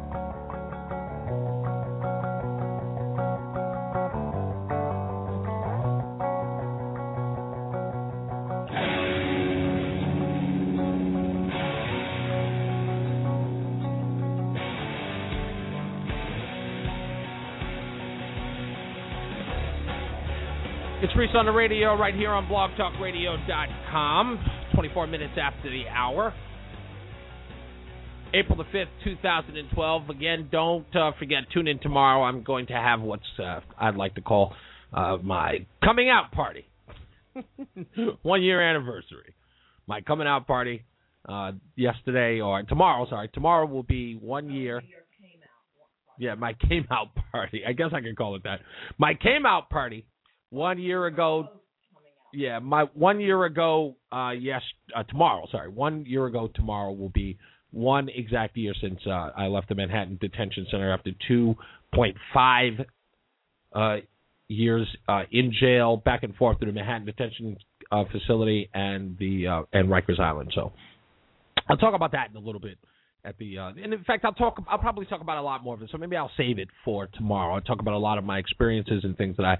It's Reese on the Radio right here on blog talk radio dot com, twenty-four minutes after the hour. April the fifth, two thousand twelve. Again, don't uh, forget, tune in tomorrow. I'm going to have what's uh, I'd like to call uh, my coming out party. One year anniversary. My coming out party uh, yesterday, or tomorrow, sorry. Tomorrow will be one year. Yeah, my came out party. I guess I can call it that. My came out party. One year ago, yeah, my one year ago, uh, yes, uh, tomorrow, sorry, one year ago tomorrow will be one exact year since uh, I left the Manhattan Detention Center after two point five uh, years uh, in jail, back and forth to the Manhattan Detention uh, Facility and the uh, and Rikers Island. So I'll talk about that in a little bit. At the uh, and in fact, I'll talk. I'll probably talk about a lot more of it. So maybe I'll save it for tomorrow. I'll talk about a lot of my experiences and things that I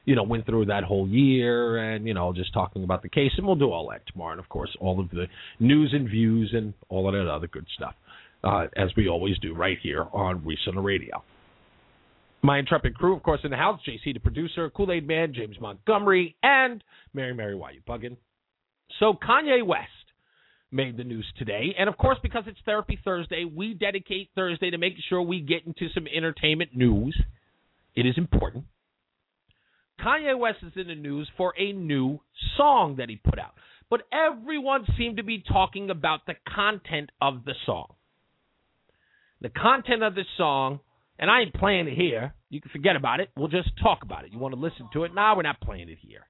you know, went through that whole year and, you know, just talking about the case. And we'll do all that tomorrow. And, of course, all of the news and views and all of that other good stuff, uh, as we always do right here on Reese on the Radio. My intrepid crew, of course, in the house, J C, the producer, Kool-Aid Man, James Montgomery, and Mary Mary, why you bugging? So Kanye West made the news today. And, of course, because it's Therapy Thursday, we dedicate Thursday to making sure we get into some entertainment news. It is important. Kanye West is in the news for a new song that he put out. But everyone seemed to be talking about the content of the song. The content of the song, and I ain't playing it here. You can forget about it. We'll just talk about it. You want to listen to it? Nah, we're not playing it here.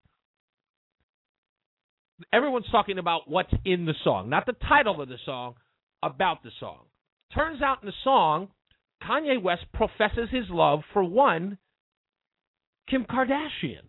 Everyone's talking about what's in the song, not the title of the song, about the song. Turns out in the song, Kanye West professes his love for one, Kim Kardashian.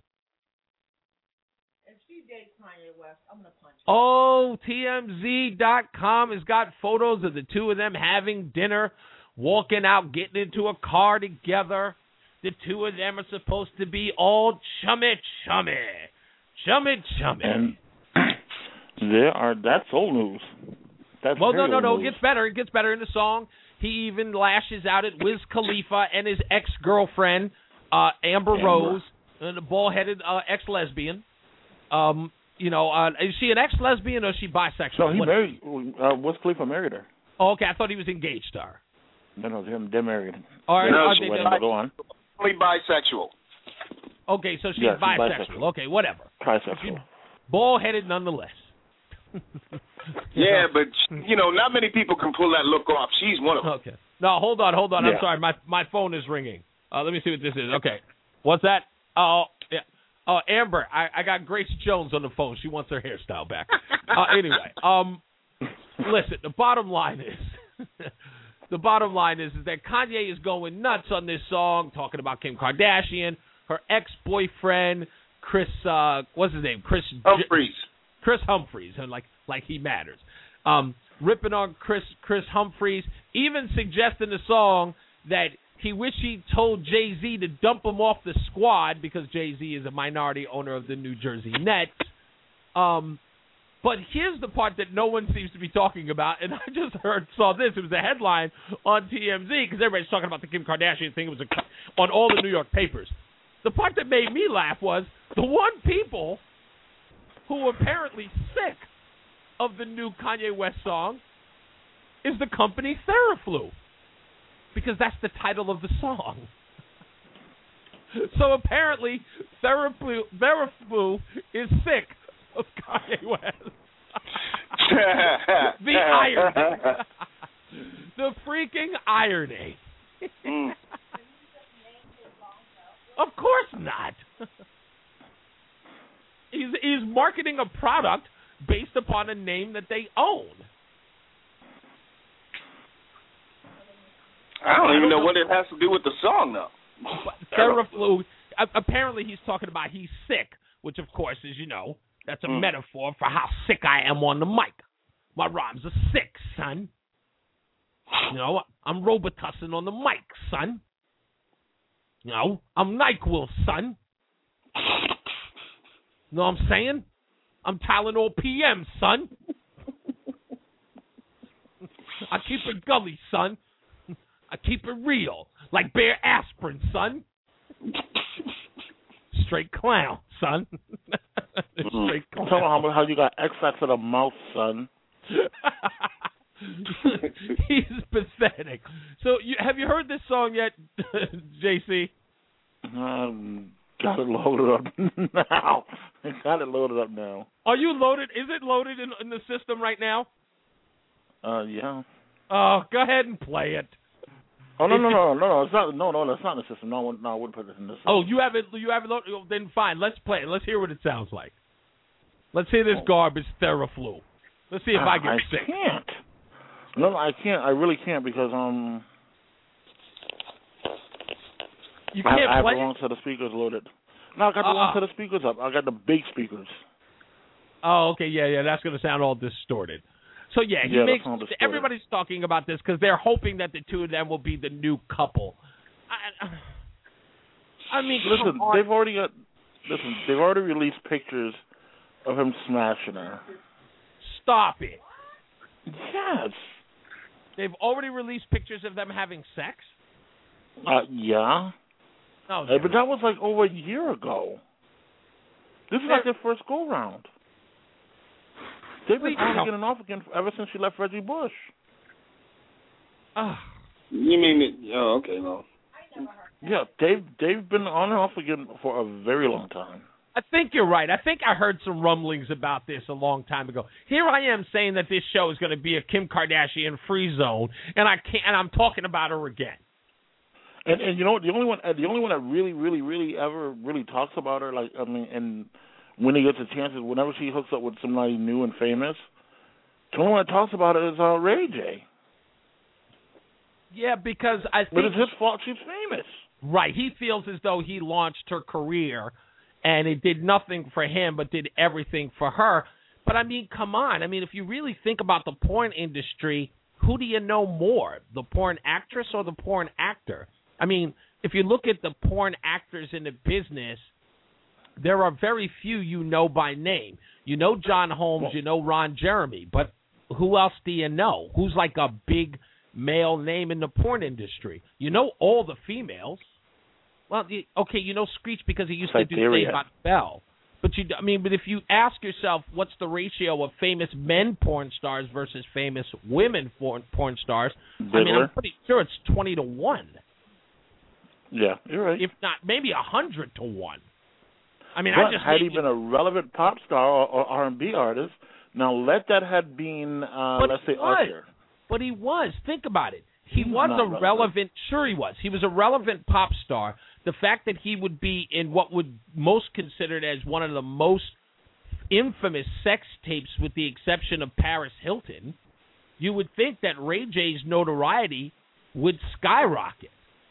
If she dates Kanye West, I'm going to punch her. Oh, T M Z dot com has got photos of the two of them having dinner, walking out, getting into a car together. The two of them are supposed to be all chummy, chummy. Chummy, chummy. And there are, that's old news. That's well, no, no, no. News. It gets better. It gets better in the song. He even lashes out at Wiz Khalifa and his ex-girlfriend, uh, Amber, Amber Rose, and a bald-headed uh, ex-lesbian. Um, you know, uh, is she an ex-lesbian or is she bisexual? No, he what? married. Uh, Wiz Khalifa married her. Oh, okay. I thought he was engaged to her. No, no, they're, they're married. All right, no, are they, they, go on. Only bisexual. Okay, so she's, yeah, she's bisexual. bisexual. Okay, whatever. Bisexual. Bald-headed nonetheless. Yeah, but, you know, not many people can pull that look off. She's one of them. Okay. No, hold on, hold on. Yeah. I'm sorry. My my phone is ringing. Uh, let me see what this is. Okay. What's that? Oh, yeah. Oh, Amber, I, I got Grace Jones on the phone. She wants her hairstyle back. Uh, anyway, um, listen, the bottom line is, the bottom line is, is that Kanye is going nuts on this song, talking about Kim Kardashian, her ex-boyfriend, Chris, uh, what's his name? Chris Humphries. Chris Humphries, and like like he matters. Um, ripping on Chris Chris Humphries, even suggesting the song that he wished he told Jay-Z to dump him off the squad because Jay-Z is a minority owner of the New Jersey Nets. Um, but here's the part that no one seems to be talking about, and I just heard saw this. It was a headline on T M Z because everybody's talking about the Kim Kardashian thing. It was a, on all the New York papers. The part that made me laugh was the one people who are apparently sick of the new Kanye West song is the company Theraflu, because that's the title of the song. So apparently Theraflu, Theraflu is sick of Kanye West. The irony. The freaking irony. Mm. Of course not. He's, he's marketing a product based upon a name that they own. I don't even know what it has to do with the song, though. Theraflu. Apparently, he's talking about he's sick, which, of course, as you know, that's a mm. metaphor for how sick I am on the mic. My rhymes are sick, son. You know, I'm Robitussin on the mic, son. You know, I'm NyQuil, son. You know what I'm saying? I'm Tylenol P M, son. I keep it gully, son. I keep it real. Like Bear Aspirin, son. Straight clown, son. Straight clown. Tell me how, how you got X-Factor to the mouth, son. He's pathetic. So, you, have you heard this song yet, J C? Um, got it loaded up now. Got it loaded up now. Are you loaded? Is it loaded in, in the system right now? Uh, yeah. Oh, go ahead and play it. Oh no no no no no! It's not. No no, that's not in the system. No, no, I wouldn't put it in the system. Oh, you have it. You have it loaded. Then fine. Let's play it. Let's hear what it sounds like. Let's hear this garbage Theraflu. Let's see if I, I get I sick. I can't. No, no, I can't. I really can't because um. You can't I, I have play the wrong set of speakers loaded. No, I got the uh, wrong set of speakers up. I got the big speakers. Oh, okay, yeah, yeah. That's going to sound all distorted. So yeah, he yeah, makes. Everybody's talking about this because they're hoping that the two of them will be the new couple. I, I mean, listen, they've already got. listen, they've already released pictures of him smashing her. Stop it. Yes. They've already released pictures of them having sex? Uh, yeah. No, hey, but that was like over a year ago. This is like their first go round. They've been on again and off again ever since she left Reggie Bush. Oh. You mean it? Oh, okay, well. Yeah, they've they've been on and off again for a very long time. I think you're right. I think I heard some rumblings about this a long time ago. Here I am saying that this show is going to be a Kim Kardashian free zone, and I can't. And I'm talking about her again. And and you know what? The only one, the only one that really, really, really ever really talks about her, like I mean, and when he gets a chance, is whenever she hooks up with somebody new and famous, the only one that talks about it is uh, Ray J. Yeah, because I think but it's his fault she's famous. Right. He feels as though he launched her career, and it did nothing for him, but did everything for her. But I mean, come on. I mean, if you really think about the porn industry, who do you know more, the porn actress or the porn actor? I mean, if you look at the porn actors in the business, there are very few you know by name. You know John Holmes, you know Ron Jeremy, but who else do you know? Who's like a big male name in the porn industry? You know all the females. Well, the, okay, you know Screech because he used to do Saved by the Bell. But you, I mean, but if you ask yourself, what's the ratio of famous men porn stars versus famous women porn, porn stars? Diddler. I mean, I'm pretty sure it's twenty to one. Yeah, you're right. If not, maybe a hundred to one. I mean, but I just had he been a relevant pop star or, or R and B artist, now let that had been, uh, let's say, Usher. But he was. Think about it. He He's was a relevant. relevant. Sure, he was. He was a relevant pop star. The fact that he would be in what would most considered as one of the most infamous sex tapes, with the exception of Paris Hilton, you would think that Ray J's notoriety would skyrocket.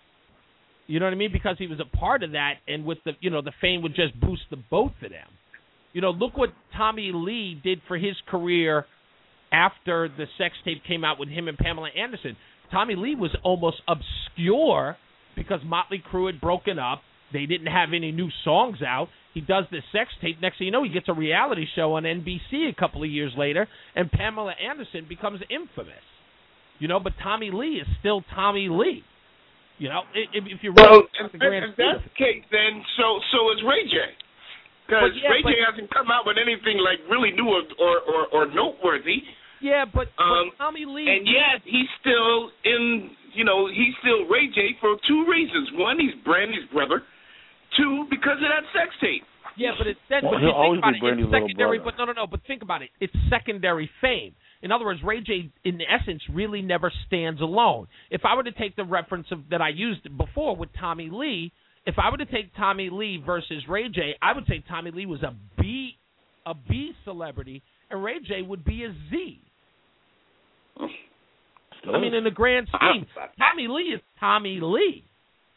You know what I mean? Because he was a part of that, and with the you know the fame would just boost the both of them. You know, look what Tommy Lee did for his career after the sex tape came out with him and Pamela Anderson. Tommy Lee was almost obscure because Motley Crue had broken up. They didn't have any new songs out. He does this sex tape. Next thing you know, he gets a reality show on N B C a couple of years later, and Pamela Anderson becomes infamous. You know, but Tommy Lee is still Tommy Lee. You know, if, if you well, really if, the grand if that's the case, then so so is Ray J. Because yeah, Ray J hasn't come out with anything like really new or or, or, or noteworthy. Yeah, but, um, but Tommy Lee, and yet he's still in. You know, he's still Ray J for two reasons. One, he's Brandy's brother. Two, because of that sex tape. Yeah, but it's then, well, but you he'll think about always it, be it's secondary. Brother. But no, no, no. But think about it. It's secondary fame. In other words, Ray J, in essence, really never stands alone. If I were to take the reference of, that I used before with Tommy Lee, if I were to take Tommy Lee versus Ray J, I would say Tommy Lee was a B, a B celebrity, and Ray J would be a Z. I mean, in the grand scheme, Tommy Lee is Tommy Lee.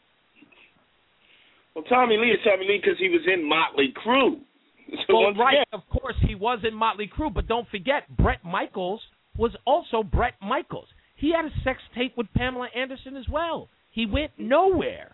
Well, Tommy Lee is Tommy Lee because he was in Motley Crue. So well, right, of course, he was in Motley Crue, but don't forget, Bret Michaels was also Bret Michaels. He had a sex tape with Pamela Anderson as well. He went nowhere.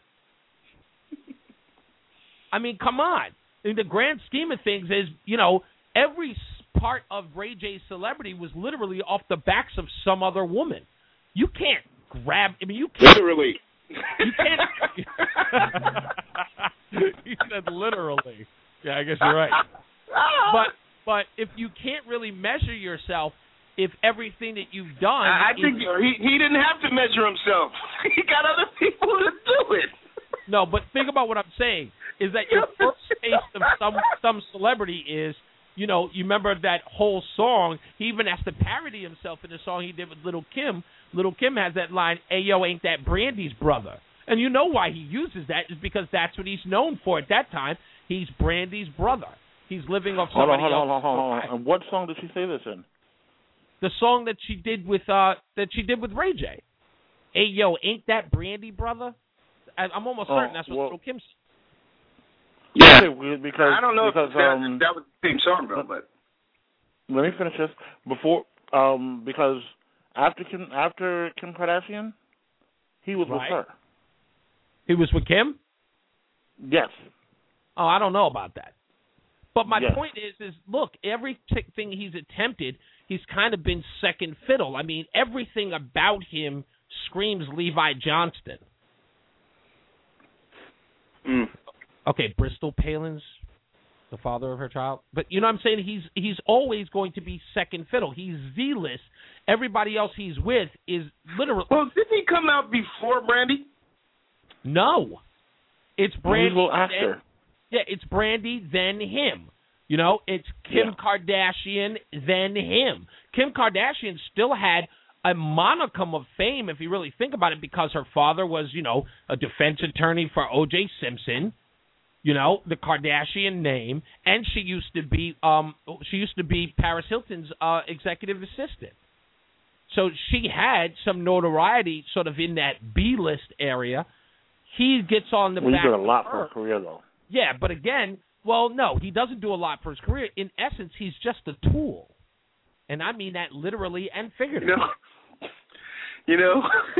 I mean, come on. In the grand scheme of things, is you know, every part of Ray J's celebrity was literally off the backs of some other woman. You can't grab. I mean, you can't. Literally. You can't. He said literally. Yeah, I guess you're right. But but if you can't really measure yourself, if everything that you've done, I, I is, think he he didn't have to measure himself. He got other people to do it. No, but think about what I'm saying. Is that your first taste of some some celebrity is, you know, you remember that whole song. He even has to parody himself in the song he did with Little Kim. Little Kim has that line, "Hey, yo, ain't that Brandy's brother?" And you know why he uses that is because that's what he's known for at that time. He's Brandy's brother. He's living off hold somebody on, hold else. on, hold on, hold on. And what song did she say this in? The song that she did with uh that she did with Ray J. Hey, yo, ain't that Brandy brother? I, I'm almost Oh, certain that's what well, Little Kim said. Yeah, okay, because I don't know because, if that, um, that was the same song though, but let me finish this before um because after Kim after Kim Kardashian, he was Right. with her. He was with Kim? Yes. Oh, I don't know about that. But my Yeah. point is, is look, everything he's attempted, he's kind of been second fiddle. I mean, everything about him screams Levi Johnston. Mm. Okay, Bristol Palin's the father of her child. But you know what I'm saying? He's he's always going to be second fiddle. He's Z-list. Everybody else he's with is literally... Well, didn't he come out before Brandy? No. It's Brandy. Well, after. Then, yeah, it's Brandy, then him. You know, it's Kim Yeah. Kardashian, then him. Kim Kardashian still had a monicum of fame, if you really think about it, because her father was, you know, a defense attorney for O J Simpson. You know, the Kardashian name, and she used to be um she used to be Paris Hilton's uh, executive assistant. So she had some notoriety sort of in that B-list area. He gets on the well, back he did a lot of for her. his career, though. Yeah, but again, well, no, he doesn't do a lot for his career. In essence, he's just a tool. And I mean that literally and figuratively. You know? You know?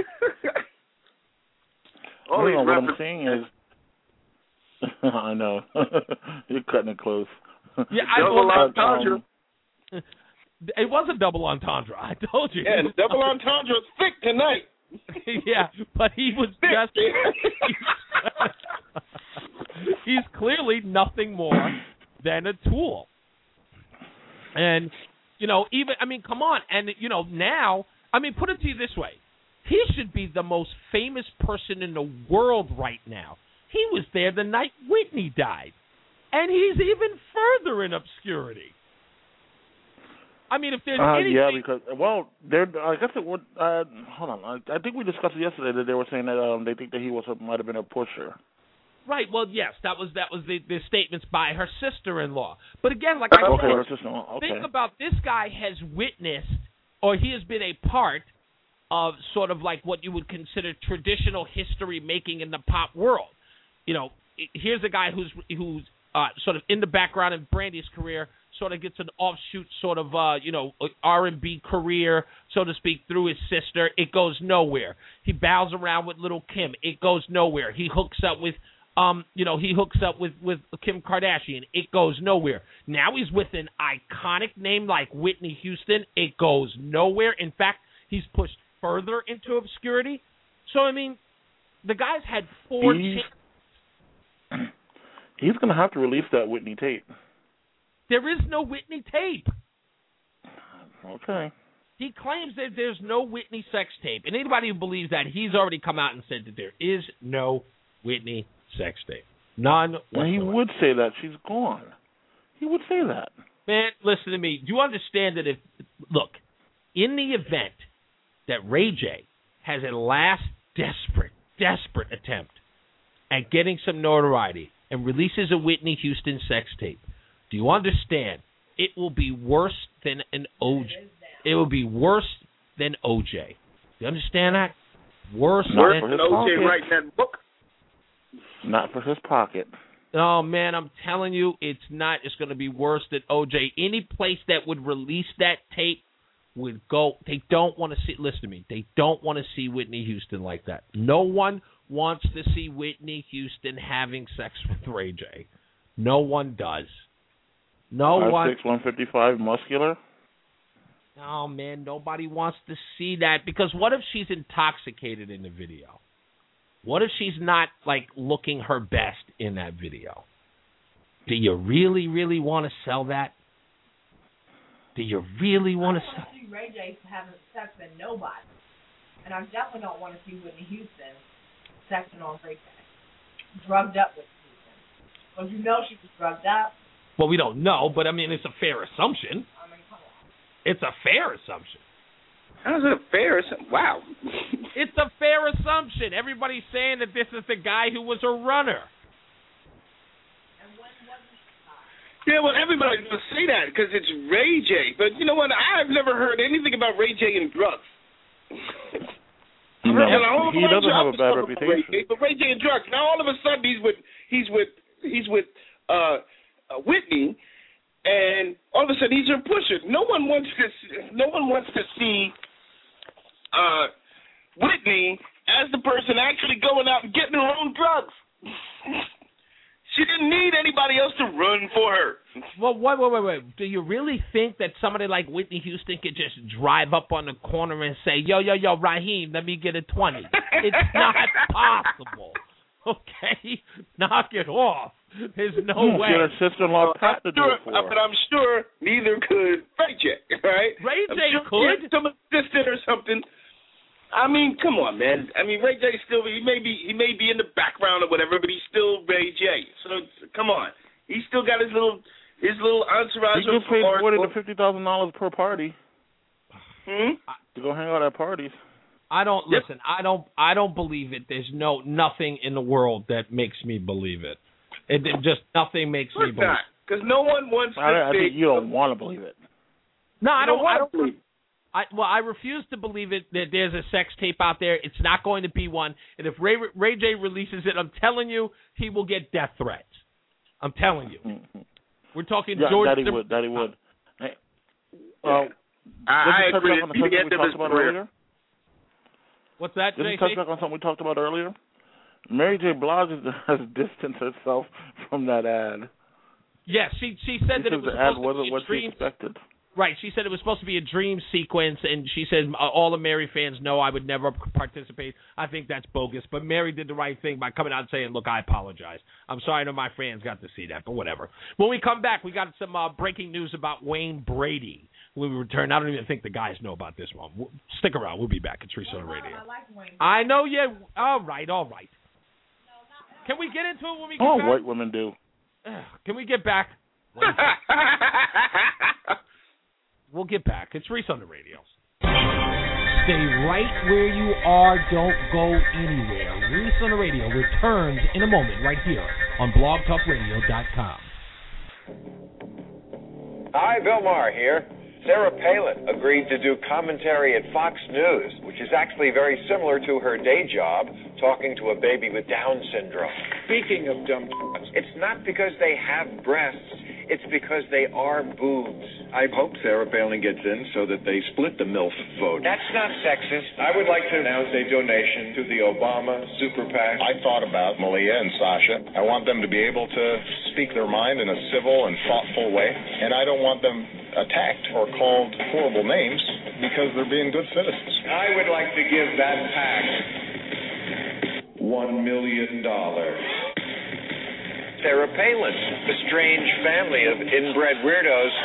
I don't know, what I'm saying is... I know. You're cutting it close. Yeah, I double well, entendre. Um, it was a double entendre, I told you. Yeah, double entendre is thick tonight. Yeah, but he was just... he's clearly nothing more than a tool. And, you know, even... I mean, come on. And, you know, now... I mean, put it to you this way. He should be the most famous person in the world right now. He was there the night Whitney died. And he's even further in obscurity. I mean, if there's uh, anything... Yeah, because, well, they're, I guess it would... Uh, hold on. I, I think we discussed it yesterday that they were saying that um, they think that he was a, might have been a pusher. Right, well, yes, that was that was the, the statements by her sister-in-law. But again, like I okay, said, her sister-in-law. Okay. think about this guy has witnessed, or he has been a part of sort of like what you would consider traditional history making in the pop world. You know, here's a guy who's who's uh, sort of in the background in Brandy's career, sort of gets an offshoot sort of, uh, you know, R and B career, so to speak, through his sister. It goes nowhere. He bows around with Little Kim. It goes nowhere. He hooks up with, um, you know, he hooks up with, with Kim Kardashian. It goes nowhere. Now he's with an iconic name like Whitney Houston. It goes nowhere. In fact, he's pushed further into obscurity. So, I mean, the guy's had four He's, chances. He's going to have to release that Whitney tape. There is no Whitney tape. Okay. He claims that there's no Whitney sex tape. And anybody who believes that, he's already come out and said that there is no Whitney sex tape. None Well, he would say that. She's gone. He would say that. Man, listen to me. Do you understand that if, look, in the event that Ray J has a last desperate, desperate attempt at getting some notoriety and releases a Whitney Houston sex tape, do you understand? It will be worse than an O J. It will be worse than O J. Do you understand that? Worse Not than for his O J pocket. writing that book. Not for his pocket. Oh, man, I'm telling you, it's not. It's going to be worse than O J. Any place that would release that tape would go. They don't want to see. Listen to me. They don't want to see Whitney Houston like that. No one wants to see Whitney Houston having sex with Ray J. No one does. No Five, one. six, one fifty-five, muscular. Oh, man, nobody wants to see that because what if she's intoxicated in the video? What if she's not, like, looking her best in that video? Do you really, really want to sell that? Do you really want to sell? I don't want to see Ray J having sex with nobody. And I definitely don't want to see Whitney Houston sexing on Ray J. Drugged up with Houston. Well, you know she was drugged up. Well, we don't know, but, I mean, it's a fair assumption. I mean, come on. It's a fair assumption. How's it fair? Wow. It's a fair assumption. Everybody's saying that this is the guy who was a runner. Yeah, well, everybody's going to say that because it's Ray J. But you know what? I've never heard anything about Ray J and drugs. No, I've he doesn't have a bad reputation. Ray J, but Ray J and drugs. Now all of a sudden he's with he's with he's with uh, uh, Whitney, and all of a sudden he's a pusher. No one wants to no one wants to see uh, Whitney as the person actually going out and getting her own drugs. She didn't need anybody else to run for her. Well, wait, wait, wait, wait. Do you really think that somebody like Whitney Houston could just drive up on the corner and say, yo, yo, yo, Raheem, let me get a twenty? It's not possible. Okay? Knock it off. There's no Hmm, way. Get her sister-in-law Pat to do Sure, it for her. but I'm sure neither could Ray J, right? Ray I'm J sure could. he had some assistant or something. I mean, come on, man. I mean, Ray J still he may be he may be in the background or whatever, but he's still Ray J. So come on, he's still got his little his little entourage. He gets paid of forty to fifty thousand dollars per party. Hmm? To go hang out at parties. I don't Yep. listen. I don't. I don't believe it. There's no nothing in the world that makes me believe it. It, it just nothing makes me Of course believe. not, because no one wants to I, I think. think you don't want to believe it. No, I You don't. don't I wanna don't. believe it. I, well, I refuse to believe it that there's a sex tape out there. It's not going to be one. And if Ray Ray J releases it, I'm telling you, he will get death threats. I'm telling you. Mm-hmm. We're talking Yeah, George. that he the- would. That he would. Hey, well, I, I this is agree. touch back on the He subject had we them talked as about career. earlier. What's that, This J is touch C? back on something we talked about earlier. Mary J. Blige has distanced herself from that ad. Yes, she she said that it Because was the ad supposed to wasn't be a what she dream. expected. Right, she said it was supposed to be a dream sequence, and she said uh, all the Mary fans know I would never participate. I think that's bogus, but Mary did the right thing by coming out and saying, look, I apologize. I'm sorry I know my fans got to see that, but whatever. When we come back, we got some uh, breaking news about Wayne Brady. When we return, I don't even think the guys know about this one. We'll, stick around. We'll be back. It's Reese on the Radio. I like Wayne. I know you. All right, all right. Can we get into it when we get Oh, back? white women do. Can we get back? We'll get back. It's Reese on the Radio. Stay right where you are. Don't go anywhere. Reese on the Radio returns in a moment right here on blog talk radio dot com. Hi, Bill Maher here. Sarah Palin agreed to do commentary at Fox News, which is actually very similar to her day job, talking to a baby with Down syndrome. Speaking of dumb f***s, it's not because they have breasts, it's because they are boobs. I hope Sarah Palin gets in so that they split the MILF vote. That's not sexist. I would like to announce a donation to the Obama Super PAC. I thought about Malia and Sasha. I want them to be able to speak their mind in a civil and thoughtful way, and I don't want them attacked or called horrible names because they're being good citizens. I would like to give that PAC One million dollars. Sarah Palin, the strange family of inbred weirdos.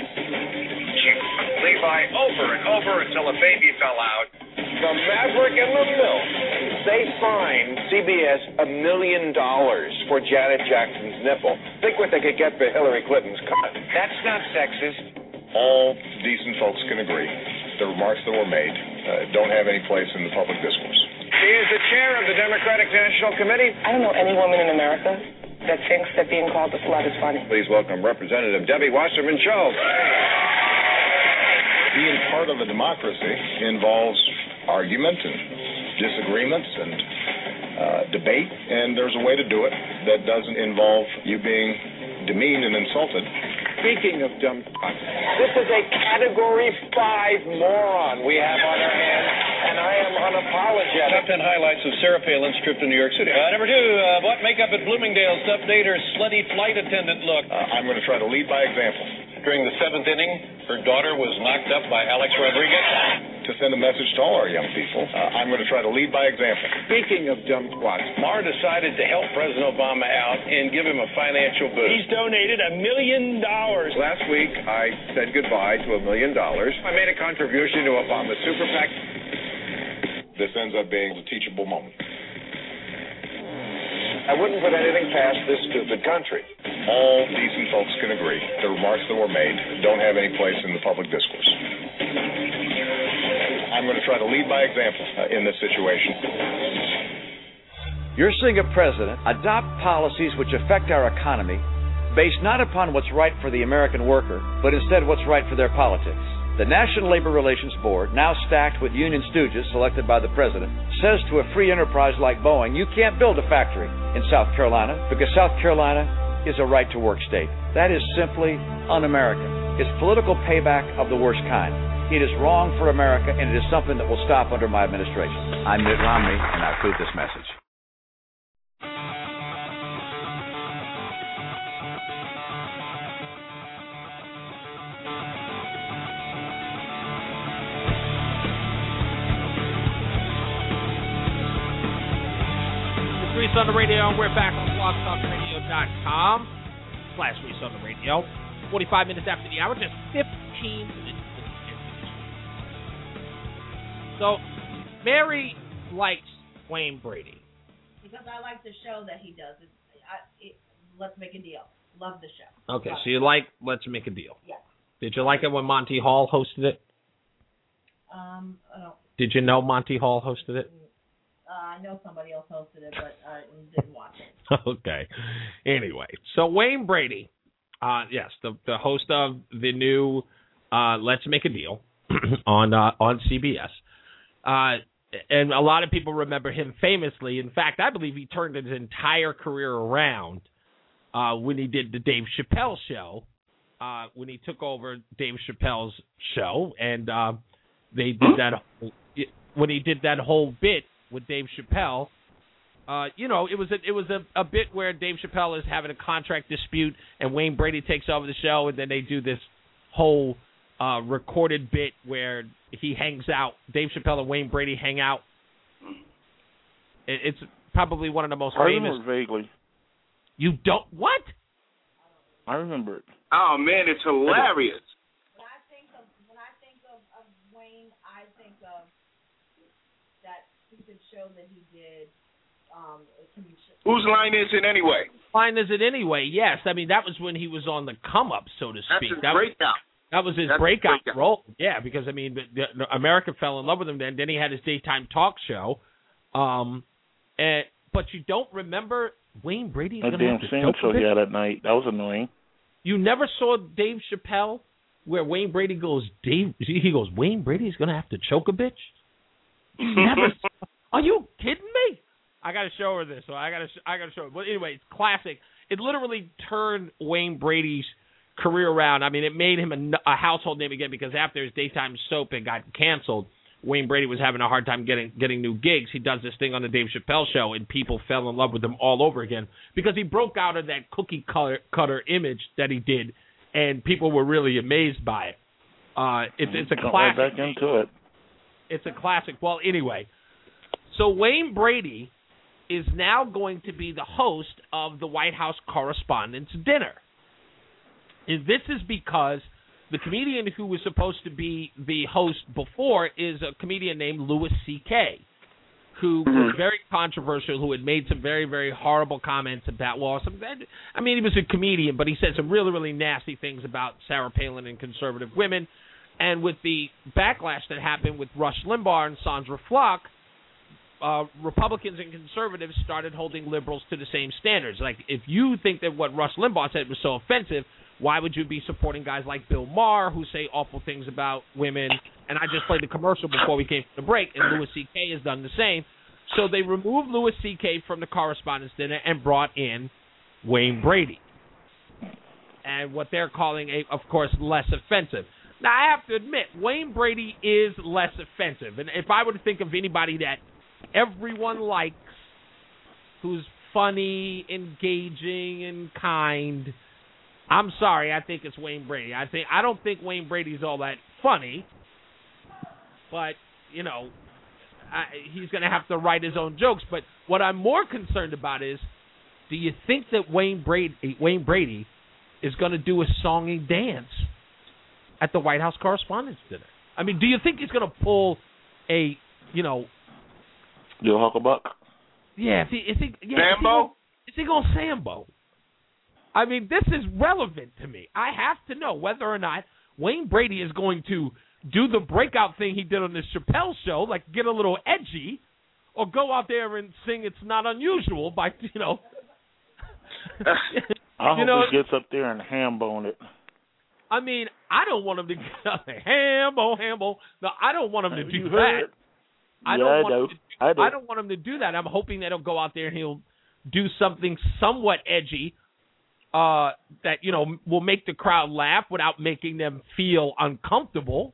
Levi over and over until a baby fell out. The Maverick and the Milk. They fined C B S a million dollars for Janet Jackson's nipple. Think what they could get for Hillary Clinton's cut. That's not sexist. All decent folks can agree the remarks that were made uh, don't have any place in the public discourse. She is the chair of the Democratic National Committee. I don't know any woman in America that thinks that being called a slut is funny. Please welcome Representative Debbie Wasserman Schultz. Being part of a democracy involves argument and disagreements and uh, debate, and there's a way to do it that doesn't involve you being demeaned and insulted. Speaking of dumb f***s, this is a Category five moron we have on our hands, and I am unapologetic. Top ten highlights of Sarah Palin's trip to New York City. Uh, number two, uh, what makeup at Bloomingdale's to update her slutty flight attendant look. Uh, I'm going to try to lead by example. During the seventh inning, her daughter was knocked up by Alex Rodriguez. To send a message to all our young people, uh, I'm going to try to lead by example. Speaking of dumb twats, Maher decided to help President Obama out and give him a financial boost. He's donated a million dollars. Last week, I said goodbye to a million dollars. I made a contribution to Obama's super PAC. This ends up being a teachable moment. I wouldn't put anything past this stupid country. All decent folks can agree the remarks that were made don't have any place in the public discourse. I'm going to try to lead by example uh, in this situation. You're seeing a president adopt policies which affect our economy based not upon what's right for the American worker, but instead what's right for their politics. The National Labor Relations Board, now stacked with union stooges selected by the president, says to a free enterprise like Boeing, you can't build a factory in South Carolina because South Carolina is a right-to-work state. That is simply un-American. It's political payback of the worst kind. It is wrong for America, and it is something that will stop under my administration. I'm Mitt Romney, and I approve this message. Reese on the Radio, and we're back on blog talk radio dot com slash Reese on the Radio. forty-five minutes after the hour, just fifteen minutes. So, Mary likes Wayne Brady. Because I like the show that he does. It's, I, it, Let's Make a Deal. Love the show. Okay, Love so you it. like Let's Make a Deal. Yeah. Did you like it when Monty Hall hosted it? Um, I don't. Did you know Monty Hall hosted it? Uh, I know somebody else hosted it, but I didn't watch it. Okay. Anyway, so Wayne Brady, uh, yes, the the host of the new uh, Let's Make a Deal on uh, on C B S, uh, and a lot of people remember him famously. In fact, I believe he turned his entire career around uh, when he did the Dave Chappelle show, uh, when he took over Dave Chappelle's show, and uh, they did that whole, when he did that whole bit with Dave Chappelle. Uh, you know, it was a, it was a, a bit where Dave Chappelle is having a contract dispute, and Wayne Brady takes over the show, and then they do this whole uh, recorded bit where he hangs out. Dave Chappelle and Wayne Brady hang out. It, it's probably one of the most I famous. remember vaguely. You don't what? I remember it. Oh man, it's hilarious. When I think of when I think of, of Wayne, I think of that stupid show that he did. Um, can you sh- Whose line is it anyway? Line is it anyway? Yes, I mean that was when he was on the come up, so to speak. That's his that breakout. Was, that was his That's breakout, breakout role. Yeah, because I mean, the, the America fell in love with him then. Then he had his daytime talk show. Um, and but you don't remember Wayne Brady? That damn singing show he had at night. That was annoying. You never saw Dave Chappelle where Wayne Brady goes, Dave. He goes, Wayne Brady's gonna have to choke a bitch. Never. Are you kidding me? I got to show her this. So I got to. I got to show her. But anyway, it's classic. It literally turned Wayne Brady's career around. I mean, it made him a, a household name again because after his daytime soap it got canceled, Wayne Brady was having a hard time getting getting new gigs. He does this thing on the Dave Chappelle show, and people fell in love with him all over again because he broke out of that cookie cutter, cutter image that he did, and people were really amazed by it. Uh, it's it's a Got classic. right back into it. It's a classic. Well, anyway, so Wayne Brady is now going to be the host of the White House Correspondents' Dinner. And this is because the comedian who was supposed to be the host before is a comedian named Louis C K, who mm-hmm. was very controversial, who had made some very, very horrible comments about, well, some, I mean, he was a comedian, but he said some really, really nasty things about Sarah Palin and conservative women. And with the backlash that happened with Rush Limbaugh and Sandra Flock, Uh, Republicans and conservatives started holding liberals to the same standards. Like, if you think that what Rush Limbaugh said was so offensive, why would you be supporting guys like Bill Maher who say awful things about women? And I just played the commercial before we came to the break, and Louis C K has done the same. So they removed Louis C K from the Correspondents' Dinner and brought in Wayne Brady. And what they're calling, a, of course, less offensive. Now, I have to admit, Wayne Brady is less offensive. And if I were to think of anybody that everyone likes, who's funny, engaging, and kind, I'm sorry, I think it's Wayne Brady. I think I don't think Wayne Brady's all that funny, but you know, I, he's going to have to write his own jokes. But what I'm more concerned about is, do you think that Wayne Brady, Wayne Brady, is going to do a song and dance at the White House Correspondents' Dinner? I mean, do you think he's going to pull a, you know, Joe Hucklebuck? Yeah, is he, is he, yeah, Sambo? Is he going to Sambo? I mean, this is relevant to me. I have to know whether or not Wayne Brady is going to do the breakout thing he did on the Chappelle show, like get a little edgy, or go out there and sing "It's Not Unusual" by, you know. I you hope know, he gets up there and ham-bone it. I mean, I don't want him to get up there, ham-bo, ham-bo. No, I don't want him to do you that. Heard? I yeah, don't I want do. him to do, I do. I don't want him to do that. I'm hoping that he'll go out there and he'll do something somewhat edgy, uh, that, you know, will make the crowd laugh without making them feel uncomfortable,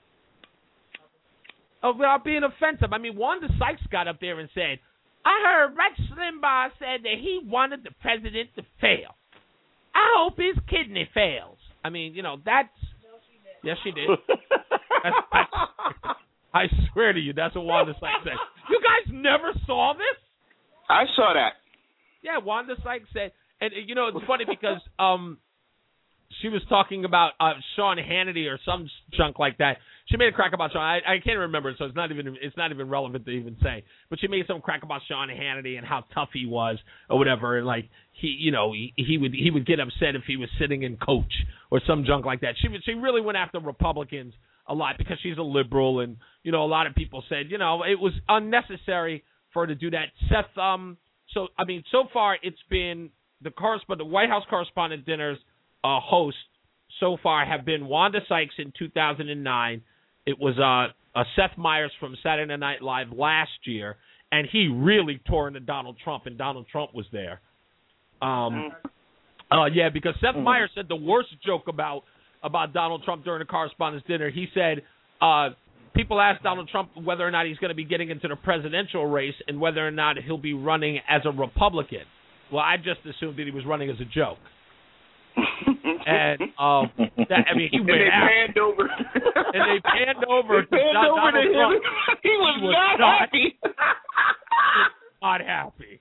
uh, without being offensive. I mean, Wanda Sykes got up there and said, I heard Rex Limbaugh said that he wanted the president to fail. I hope his kidney fails. I mean, you know, that's... No, she did. Yes, she did. that's, that's, I swear to you, that's what Wanda Sykes said. You guys never saw this? I saw that. Yeah, Wanda Sykes said, and you know it's funny because um, she was talking about uh, Sean Hannity or some junk like that. She made a crack about Sean. I, I can't remember, so it's not even it's not even relevant to even say. But she made some crack about Sean Hannity and how tough he was or whatever. And like he, you know, he, he would he would get upset if he was sitting in coach or some junk like that. She she really went after Republicans a lot because she's a liberal, and you know a lot of people said you know it was unnecessary for her to do that. Seth, um, so I mean, so far it's been the correspondent, the White House Correspondent Dinners uh, host so far have been Wanda Sykes in two thousand nine. It was uh, uh, Seth Meyers from Saturday Night Live last year, and he really tore into Donald Trump, and Donald Trump was there. Um, uh, yeah, because Seth mm-hmm. Meyers said the worst joke about about Donald Trump during the Correspondents' Dinner. He said uh, people asked Donald Trump whether or not he's going to be getting into the presidential race and whether or not he'll be running as a Republican. Well, I just assumed that he was running as a joke. And um, that, I mean, he went and they out. panned over. And they panned over. They panned to over Donald to him. Trump. He was, he was not, not happy. Not happy.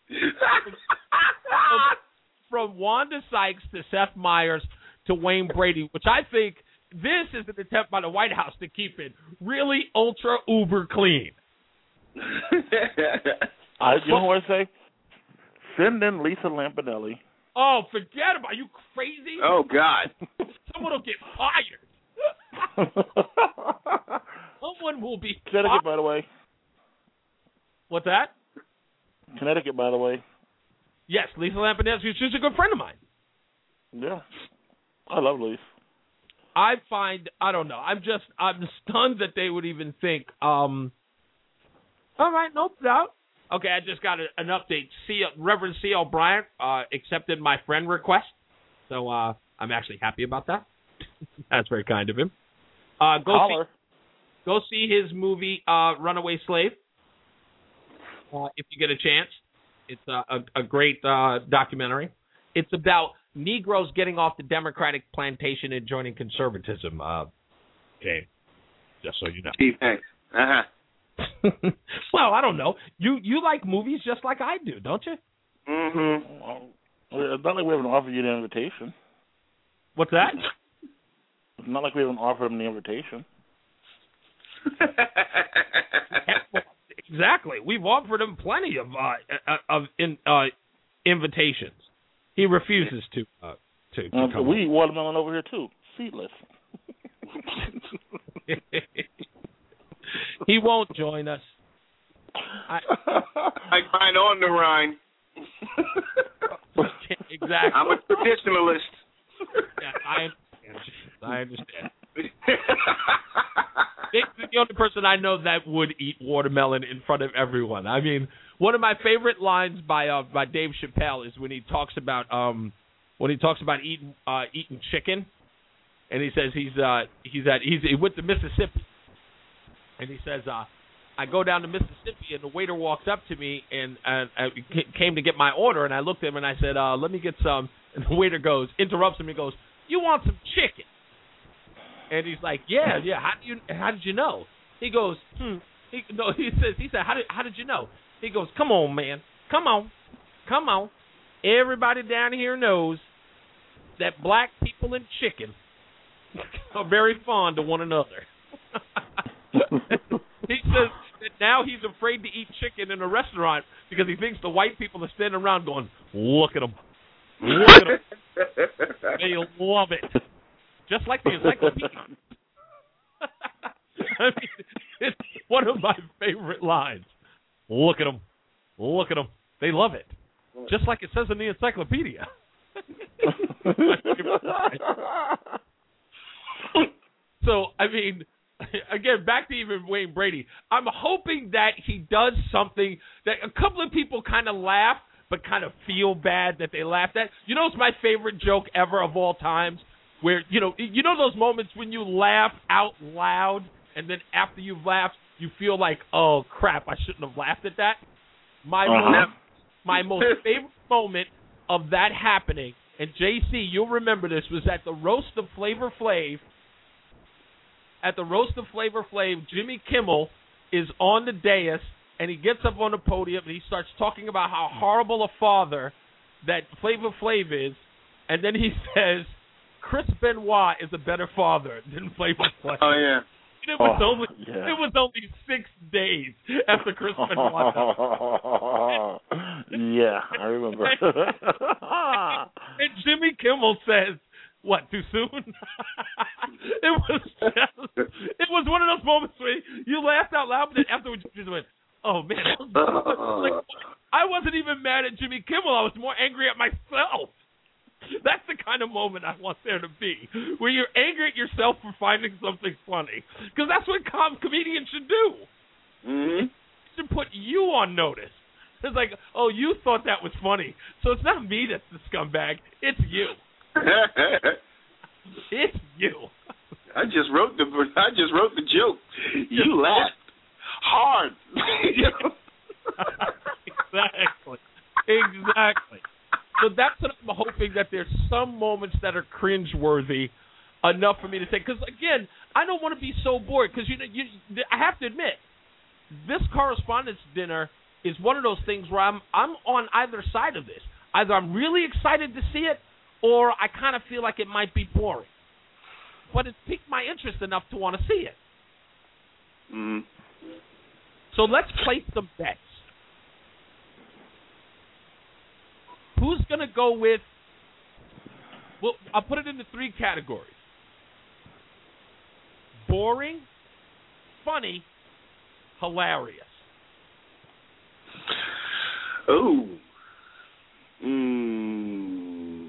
From Wanda Sykes to Seth Meyers to Wayne Brady, which I think this is an attempt by the White House to keep it really ultra uber clean. I, you know what I say? Send in Lisa Lampanelli. Oh, forget about it. Are you crazy? Oh, God. Someone will get fired. Someone will be Connecticut, fired. by the way. What's that? Connecticut, by the way. Yes, Lisa Lampanelli. She's a good friend of mine. Yeah. I love Lisa. I find, I don't know. I'm just, I'm stunned that they would even think, um, all right, no doubt. Okay, I just got a, an update. C, Reverend C. O'Brien uh, accepted my friend request, so uh, I'm actually happy about that. That's very kind of him. Uh, go Caller. see, go see his movie uh, Runaway Slave uh, if you get a chance. It's a, a, a great uh, documentary. It's about Negroes getting off the Democratic plantation and joining conservatism. Uh, okay, just so you know. Steve, thanks. Uh huh. Well, I don't know. You you like movies just like I do, don't you? Mm-hmm. Well, it's not like we haven't offered you the invitation. What's that? It's not like we haven't offered him the invitation. Exactly. We've offered him plenty of uh, of in, uh, invitations. He refuses to uh, to, to um, come. We eat watermelon over here too, seedless. He won't join us. I, I grind on the Rhine. Exactly. I'm a traditionalist. Yeah, I understand. I understand. Nick's the only person I know that would eat watermelon in front of everyone. I mean, one of my favorite lines by uh, by Dave Chappelle is when he talks about um when he talks about eating uh, eating chicken, and he says he's uh he's at he's he went to Mississippi. And he says, uh, I go down to Mississippi, and the waiter walks up to me and uh, uh, came to get my order. And I looked at him, and I said, uh, let me get some. And the waiter goes, interrupts him, and goes, you want some chicken? And he's like, yeah, yeah. How do you? How did you know? He goes, hmm. He, no, he says, he said, how did, how did you know? He goes, come on, man. Come on. Come on. Everybody down here knows that black people and chicken are very fond of one another. He says that now he's afraid to eat chicken in a restaurant because he thinks the white people are standing around going, look at them. Look at them. They love it. Just like the encyclopedia. I mean, it's one of my favorite lines. Look at them. Look at them. They love it. Just like it says in the encyclopedia. So, I mean, again, back to even Wayne Brady. I'm hoping that he does something that a couple of people kind of laugh, but kind of feel bad that they laughed at. You know, it's my favorite joke ever of all times, where you know, you know those moments when you laugh out loud, and then after you've laughed, you feel like, oh crap, I shouldn't have laughed at that. My uh-huh. most, my most favorite moment of that happening, and J C, you'll remember this, was at the roast of Flavor Flav. At the roast of Flavor Flav, Jimmy Kimmel is on the dais, and he gets up on the podium and he starts talking about how horrible a father that Flavor Flav is, and then he says Chris Benoit is a better father than Flavor Flav. Oh yeah. It was Oh, only yeah. it was only six days after Chris Benoit. Yeah, I remember. And Jimmy Kimmel says, "What, too soon?" It was just, it was one of those moments where you laughed out loud, but then afterwards you just went, "Oh man!" That was, like, I wasn't even mad at Jimmy Kimmel. I was more angry at myself. That's the kind of moment I want there to be, where you're angry at yourself for finding something funny, because that's what com- comedians should do. Mm-hmm. Should put you on notice. It's like, oh, you thought that was funny, so it's not me that's the scumbag. It's you. It's you. I just wrote the I just wrote the joke. You laughed hard. Exactly. Exactly. So that's what I'm hoping, that there's some moments that are cringeworthy enough for me to say. Because again, I don't want to be so bored. Because you know, you, I have to admit, this correspondence dinner is one of those things where I'm I'm on either side of this. Either I'm really excited to see it, or I kind of feel like it might be boring. But it's piqued my interest enough to want to see it. Mm-hmm. So let's place some bets. Who's going to go with, well, I'll put it into three categories. Boring, funny, hilarious. Oh. Mm.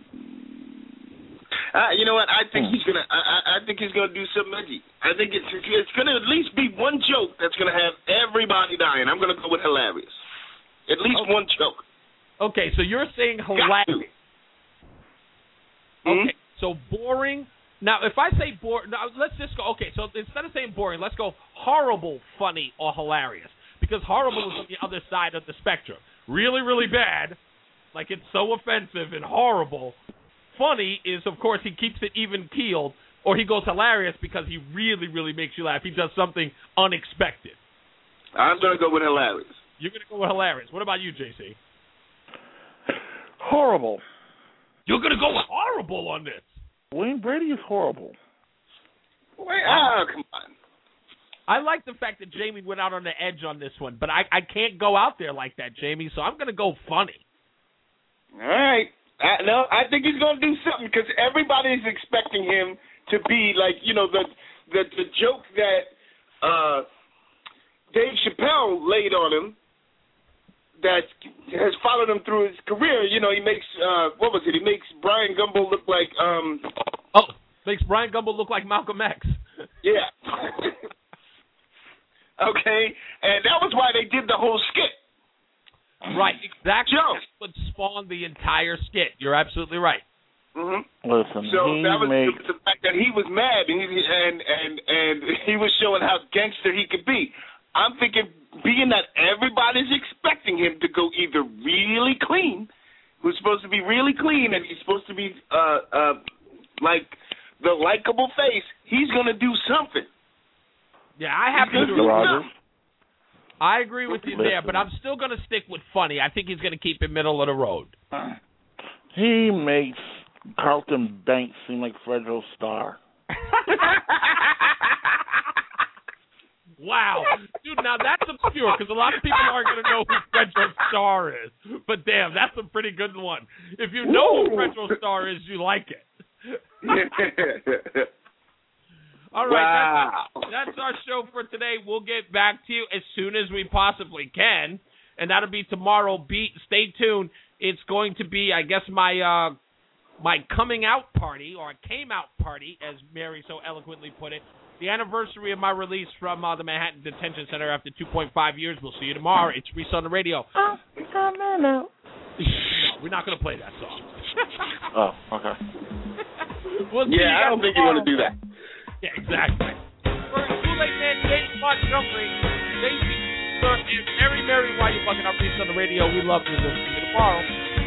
Uh, you know what? I think he's gonna. I, I think he's gonna do something edgy. I think it's it's gonna at least be one joke that's gonna have everybody dying. I'm gonna go with hilarious. At least okay. one joke. Okay, so you're saying hilarious. Mm-hmm. Okay, so boring. Now, if I say boring, now let's just go. Okay, so instead of saying boring, let's go horrible, funny, or hilarious. Because horrible is on the other side of the spectrum. Really, really bad, like it's so offensive and horrible. Funny is, of course, he keeps it even keeled, or he goes hilarious because he really, really makes you laugh. He does something unexpected. I'm going to go with hilarious. You're going to go with hilarious. What about you, J C? Horrible. You're going to go with horrible on this. Wayne Brady is horrible. Wait, ah, come on. I like the fact that Jamie went out on the edge on this one, but I, I can't go out there like that, Jamie, so I'm going to go funny. All right. I, no, I think he's going to do something because everybody's expecting him to be like, you know, the the, the joke that uh, Dave Chappelle laid on him that has followed him through his career. You know, he makes, uh, what was it? He makes Brian Gumbel look like... Um, oh, makes Brian Gumbel look like Malcolm X. Yeah. Okay, and that was why they did the whole skit. Right, exactly. Joe. That's what spawned the entire skit. You're absolutely right. Mm-hmm. Listen, so he that was makes... the fact that he was mad and he, and and and he was showing how gangster he could be. I'm thinking, being that everybody's expecting him to go either really clean, who's supposed to be really clean, and he's supposed to be uh uh like the likable face, he's gonna do something. Yeah, I have to Mister Rogers. I agree with you Listen. there, but I'm still going to stick with funny. I think he's going to keep it middle of the road. He makes Carlton Banks seem like Fredro Starr. Wow. Dude, now that's obscure because a lot of people aren't going to know who Fredro Starr is. But damn, that's a pretty good one. If you know who Fredro Starr is, you like it. All right, wow. that's, that's our show for today. We'll get back to you as soon as we possibly can, and that'll be tomorrow. Be stay tuned. It's going to be, I guess, my uh, my coming out party, or came out party, as Mary so eloquently put it. The anniversary of my release from uh, the Manhattan Detention Center after two point five years. We'll see you tomorrow. It's Reese on the radio. Oh, coming out. We're not going to play that song. Oh, okay. We'll see yeah, you I don't think you want to do that. Yeah, exactly. For Kool-Aid Man, James Martin Humphrey, Stacey, and Mary Mary, why you fucking up Reese on the radio? We love you. We'll see you tomorrow.